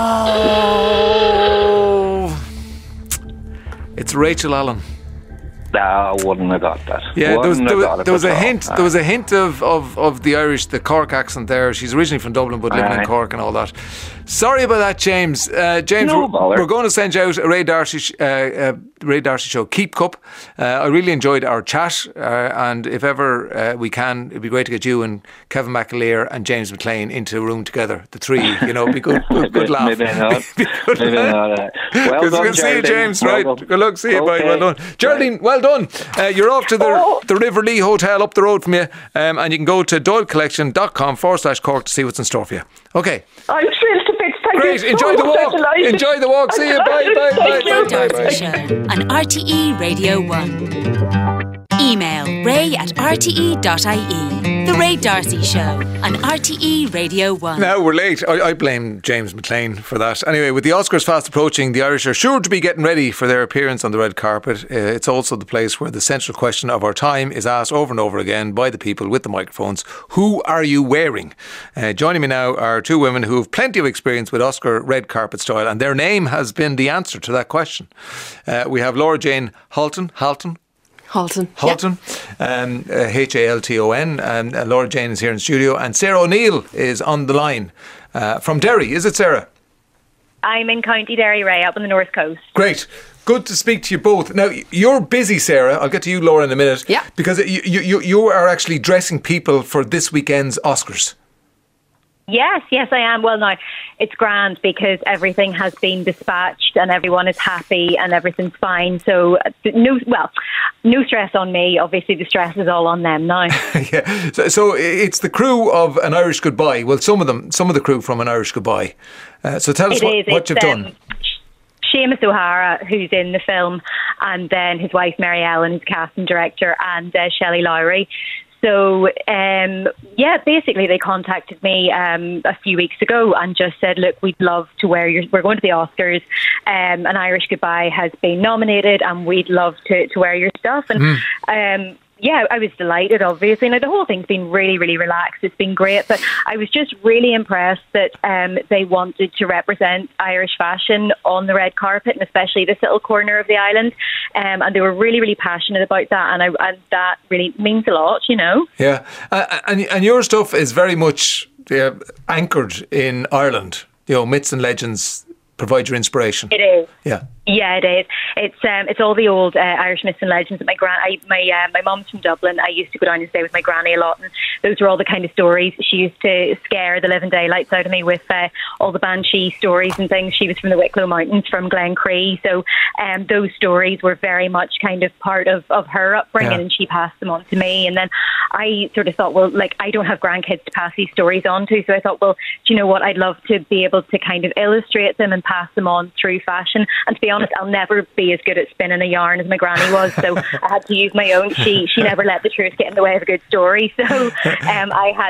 No. It's Rachel Allen. I wouldn't have got that. Yeah, there was a at hint. all. There was a hint of the Irish, the Cork accent there. She's originally from Dublin, but living in Cork and all that. Sorry about that, James. James, No bother. we're going to send you out a Ray Darcy show Keep Cup. I really enjoyed our chat, and if ever we can, it'd be great to get you and Kevin McAleer and James McLean into a room together. The three, it'd be good laugh. Maybe not. Maybe not. Well Good done, to see you, Geraldine. James. Well Right, done. good luck. See you. Bye. Okay. Well done, Geraldine. Well done. You're off to the River Lee Hotel up the road from you, and you can go to doylecollection.com/Cork to see what's in store for you. Okay. I'm thrilled to bits. Thank Great. you. Enjoy so the much. walk. I'm delighted. Enjoy the walk. See you. Bye. Bye. Bye. The Ray Darcy Show on RTE Radio 1. Email ray@rte.ie. The Ray Darcy Show on RTE Radio 1. Now we're late. I blame James McLean for that. Anyway, with the Oscars fast approaching, the Irish are sure to be getting ready for their appearance on the red carpet. It's also the place where the central question of our time is asked over and over again by the people with the microphones. Who are you wearing? Joining me now are two women who have plenty of experience with Oscar red carpet style, and their name has been the answer to that question. We have Laura Jane Halton. Halton, Halton. Laura Jane is here in studio, and Sarah O'Neill is on the line from Derry. Is it, Sarah? I'm in County Derry, Ray, up on the north coast. Great. Good to speak to you both. Now, you're busy, Sarah. I'll get to you, Laura, in a minute. Yeah. Because you are actually dressing people for this weekend's Oscars. Yes, I am. Well, now, it's grand because everything has been dispatched and everyone is happy and everything's fine. So, no stress on me. Obviously, the stress is all on them now. Yeah. So it's the crew of An Irish Goodbye. Well, some of the crew from An Irish Goodbye. So tell us what you've done. Seamus O'Hara, who's in the film, and then his wife Mary Ellen, who's casting director, and Shelley Lowry. So, basically they contacted me a few weeks ago and just said, look, we'd love to we're going to the Oscars. An Irish Goodbye has been nominated and we'd love to wear your stuff. And I was delighted, obviously. Now, the whole thing's been really, really relaxed. It's been great. But I was just really impressed that they wanted to represent Irish fashion on the red carpet, and especially this little corner of the island. And they were really, really passionate about that. And that really means a lot, Yeah. And your stuff is very much anchored in Ireland. Myths and legends provide your inspiration. It is. Yeah. Yeah, it is. It's all the old Irish myths and legends. My mum's from Dublin. I used to go down and stay with my granny a lot, and those were all the kind of stories. She used to scare the living daylights out of me with all the banshee stories and things. She was from the Wicklow Mountains, from Glencree, so those stories were very much kind of part of her upbringing, and she passed them on to me. And then I sort of thought, well, I don't have grandkids to pass these stories on to, so I thought, well, do you know what? I'd love to be able to kind of illustrate them and pass them on through fashion. And to be honest, I'll never be as good at spinning a yarn as my granny was, so I had to use my own. She never let the truth get in the way of a good story, so I had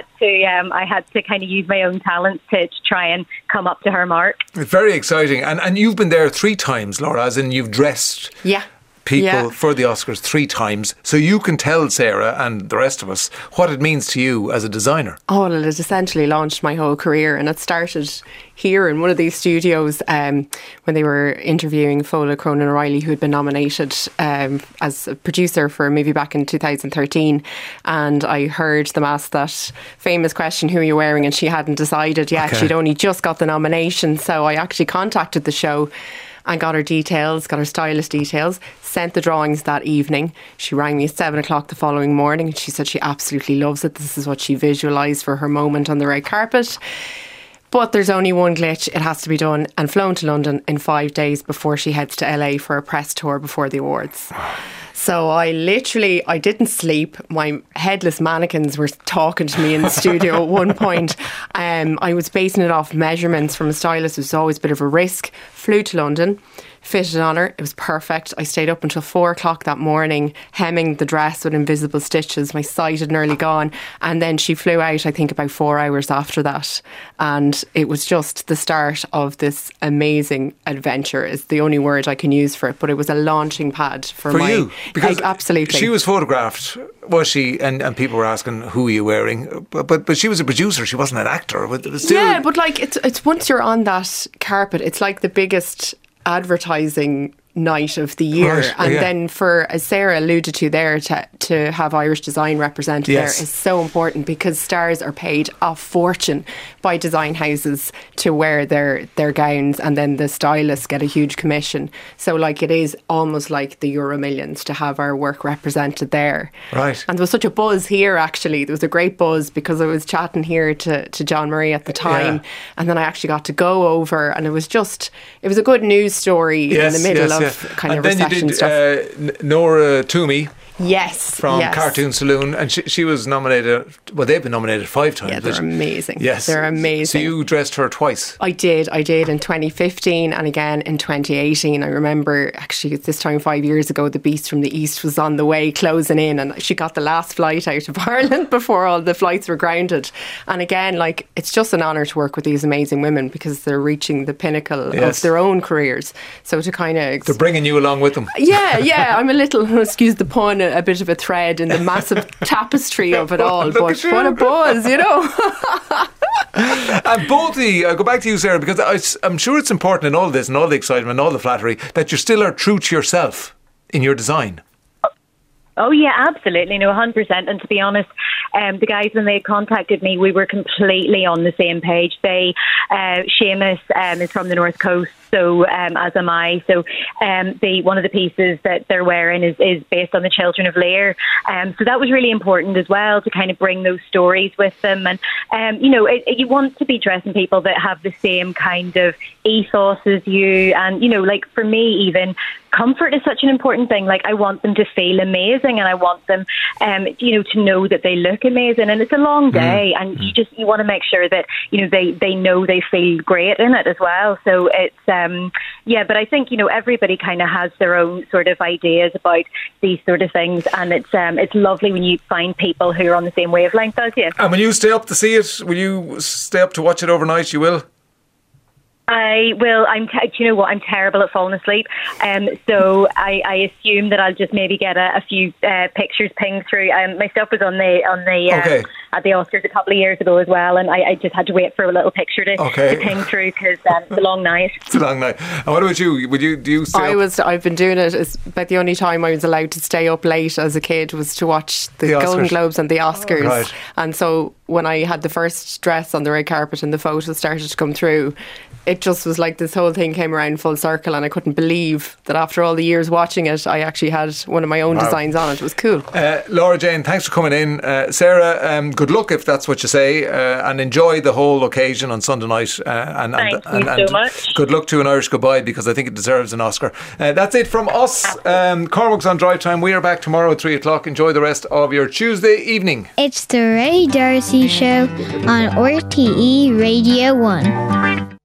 to kind of use my own talents to try and come up to her mark. It's very exciting, and you've been there 3 times, Laura, as in you've dressed people for the Oscars 3 times, so you can tell Sarah and the rest of us what it means to you as a designer. Oh, well, it has essentially launched my whole career, and it started here in one of these studios when they were interviewing Fola Cronin O'Reilly, who had been nominated as a producer for a movie back in 2013, and I heard them ask that famous question, who are you wearing, and she hadn't decided yet. She'd only just got the nomination, so I actually contacted the show and got her details, got her stylist details, sent the drawings that evening. She rang me at 7 o'clock the following morning. She said she absolutely loves it. This is what she visualised for her moment on the red carpet. But there's only one glitch. It has to be done and flown to London in 5 days before she heads to LA for a press tour before the awards. So I didn't sleep. My headless mannequins were talking to me in the studio at one point. I was basing it off measurements from a stylist. It was always a bit of a risk. Flew to London, fitted on her. It was perfect. I stayed up until 4 o'clock that morning, hemming the dress with invisible stitches. My sight had nearly gone. And then she flew out, I think, about 4 hours after that. And it was just the start of this amazing adventure, is the only word I can use for it. But it was a launching pad for you. Because absolutely. She was photographed, was she? And people were asking, who are you wearing? But she was a producer. She wasn't an actor. But it's once you're on that carpet, it's like the biggest advertising night of the year. Right, And yeah. then for, as Sarah alluded to there, to have Irish design represented Yes. there is so important, because stars are paid a fortune by design houses to wear their gowns, and then the stylists get a huge commission. So like it is almost like the Euro Millions to have our work represented there. Right. And there was such a buzz here, actually. There was a great buzz because I was chatting here to John Murray at the time. Yeah. And then I actually got to go over, and it was a good news story in the middle of kind and of then recession you did stuff. Nora Toomey. Yes. From yes. Cartoon Saloon, and she was nominated. Well, they've been nominated 5 times. Yeah, they're amazing. Yes, they're amazing. So you dressed her twice. I did in 2015 and again in 2018. I remember actually at this time 5 years ago, The Beast from the East was on the way closing in, and she got the last flight out of Ireland before all the flights were grounded. And again, like, it's just an honour to work with these amazing women, because they're reaching the pinnacle Yes. of their own careers. So to kind of They're bringing you along with them. yeah, I'm a little, excuse the pun, a bit of a thread in the massive tapestry of it all. Look But at you. what a buzz, you know. And both I'll go back to you, Sarah, because I'm sure it's important in all this and all the excitement and all the flattery that you still are true to yourself in your design. Oh yeah, absolutely, no, 100%. And to be honest, the guys, when they contacted me, we were completely on the same page. Seamus is from the North Coast, so as am I. So one of the pieces that they're wearing is based on the Children of Lear. So that was really important as well, to kind of bring those stories with them. And you want to be dressing people that have the same kind of ethos as you. And like for me, even comfort is such an important thing. Like, I want them to feel amazing, and I want them, to know that they look amazing. And it's a long day, and you want to make sure that they know they feel great in it as well. So it's but I think everybody kind of has their own sort of ideas about these sort of things, and it's lovely when you find people who are on the same wavelength as you. And when you stay up to see it, will you stay up to watch it overnight? You will. I will. Do you know what? I'm terrible at falling asleep. So I assume that I'll just maybe get a few pictures pinged through. My stuff was on the at the Oscars a couple of years ago as well, and I just had to wait for a little picture to ping through, because it's a long night. It's a long night. And what about you? Do you stay up? I've been doing it. It's about the only time I was allowed to stay up late as a kid was to watch the Golden Globes and the Oscars. Oh, right. And so when I had the first dress on the red carpet and the photos started to come through, it just was like this whole thing came around full circle, and I couldn't believe that after all the years watching it, I actually had one of my own designs on it. It was cool. Laura Jane, thanks for coming in. Sarah, good luck, if that's what you say, and enjoy the whole occasion on Sunday night. Thank you so much. Good luck to An Irish Goodbye, because I think it deserves an Oscar. That's it from us. Cormac's on Drive Time. We are back tomorrow at 3 o'clock. Enjoy the rest of your Tuesday evening. It's the Ray Darcy Show on RTE Radio 1.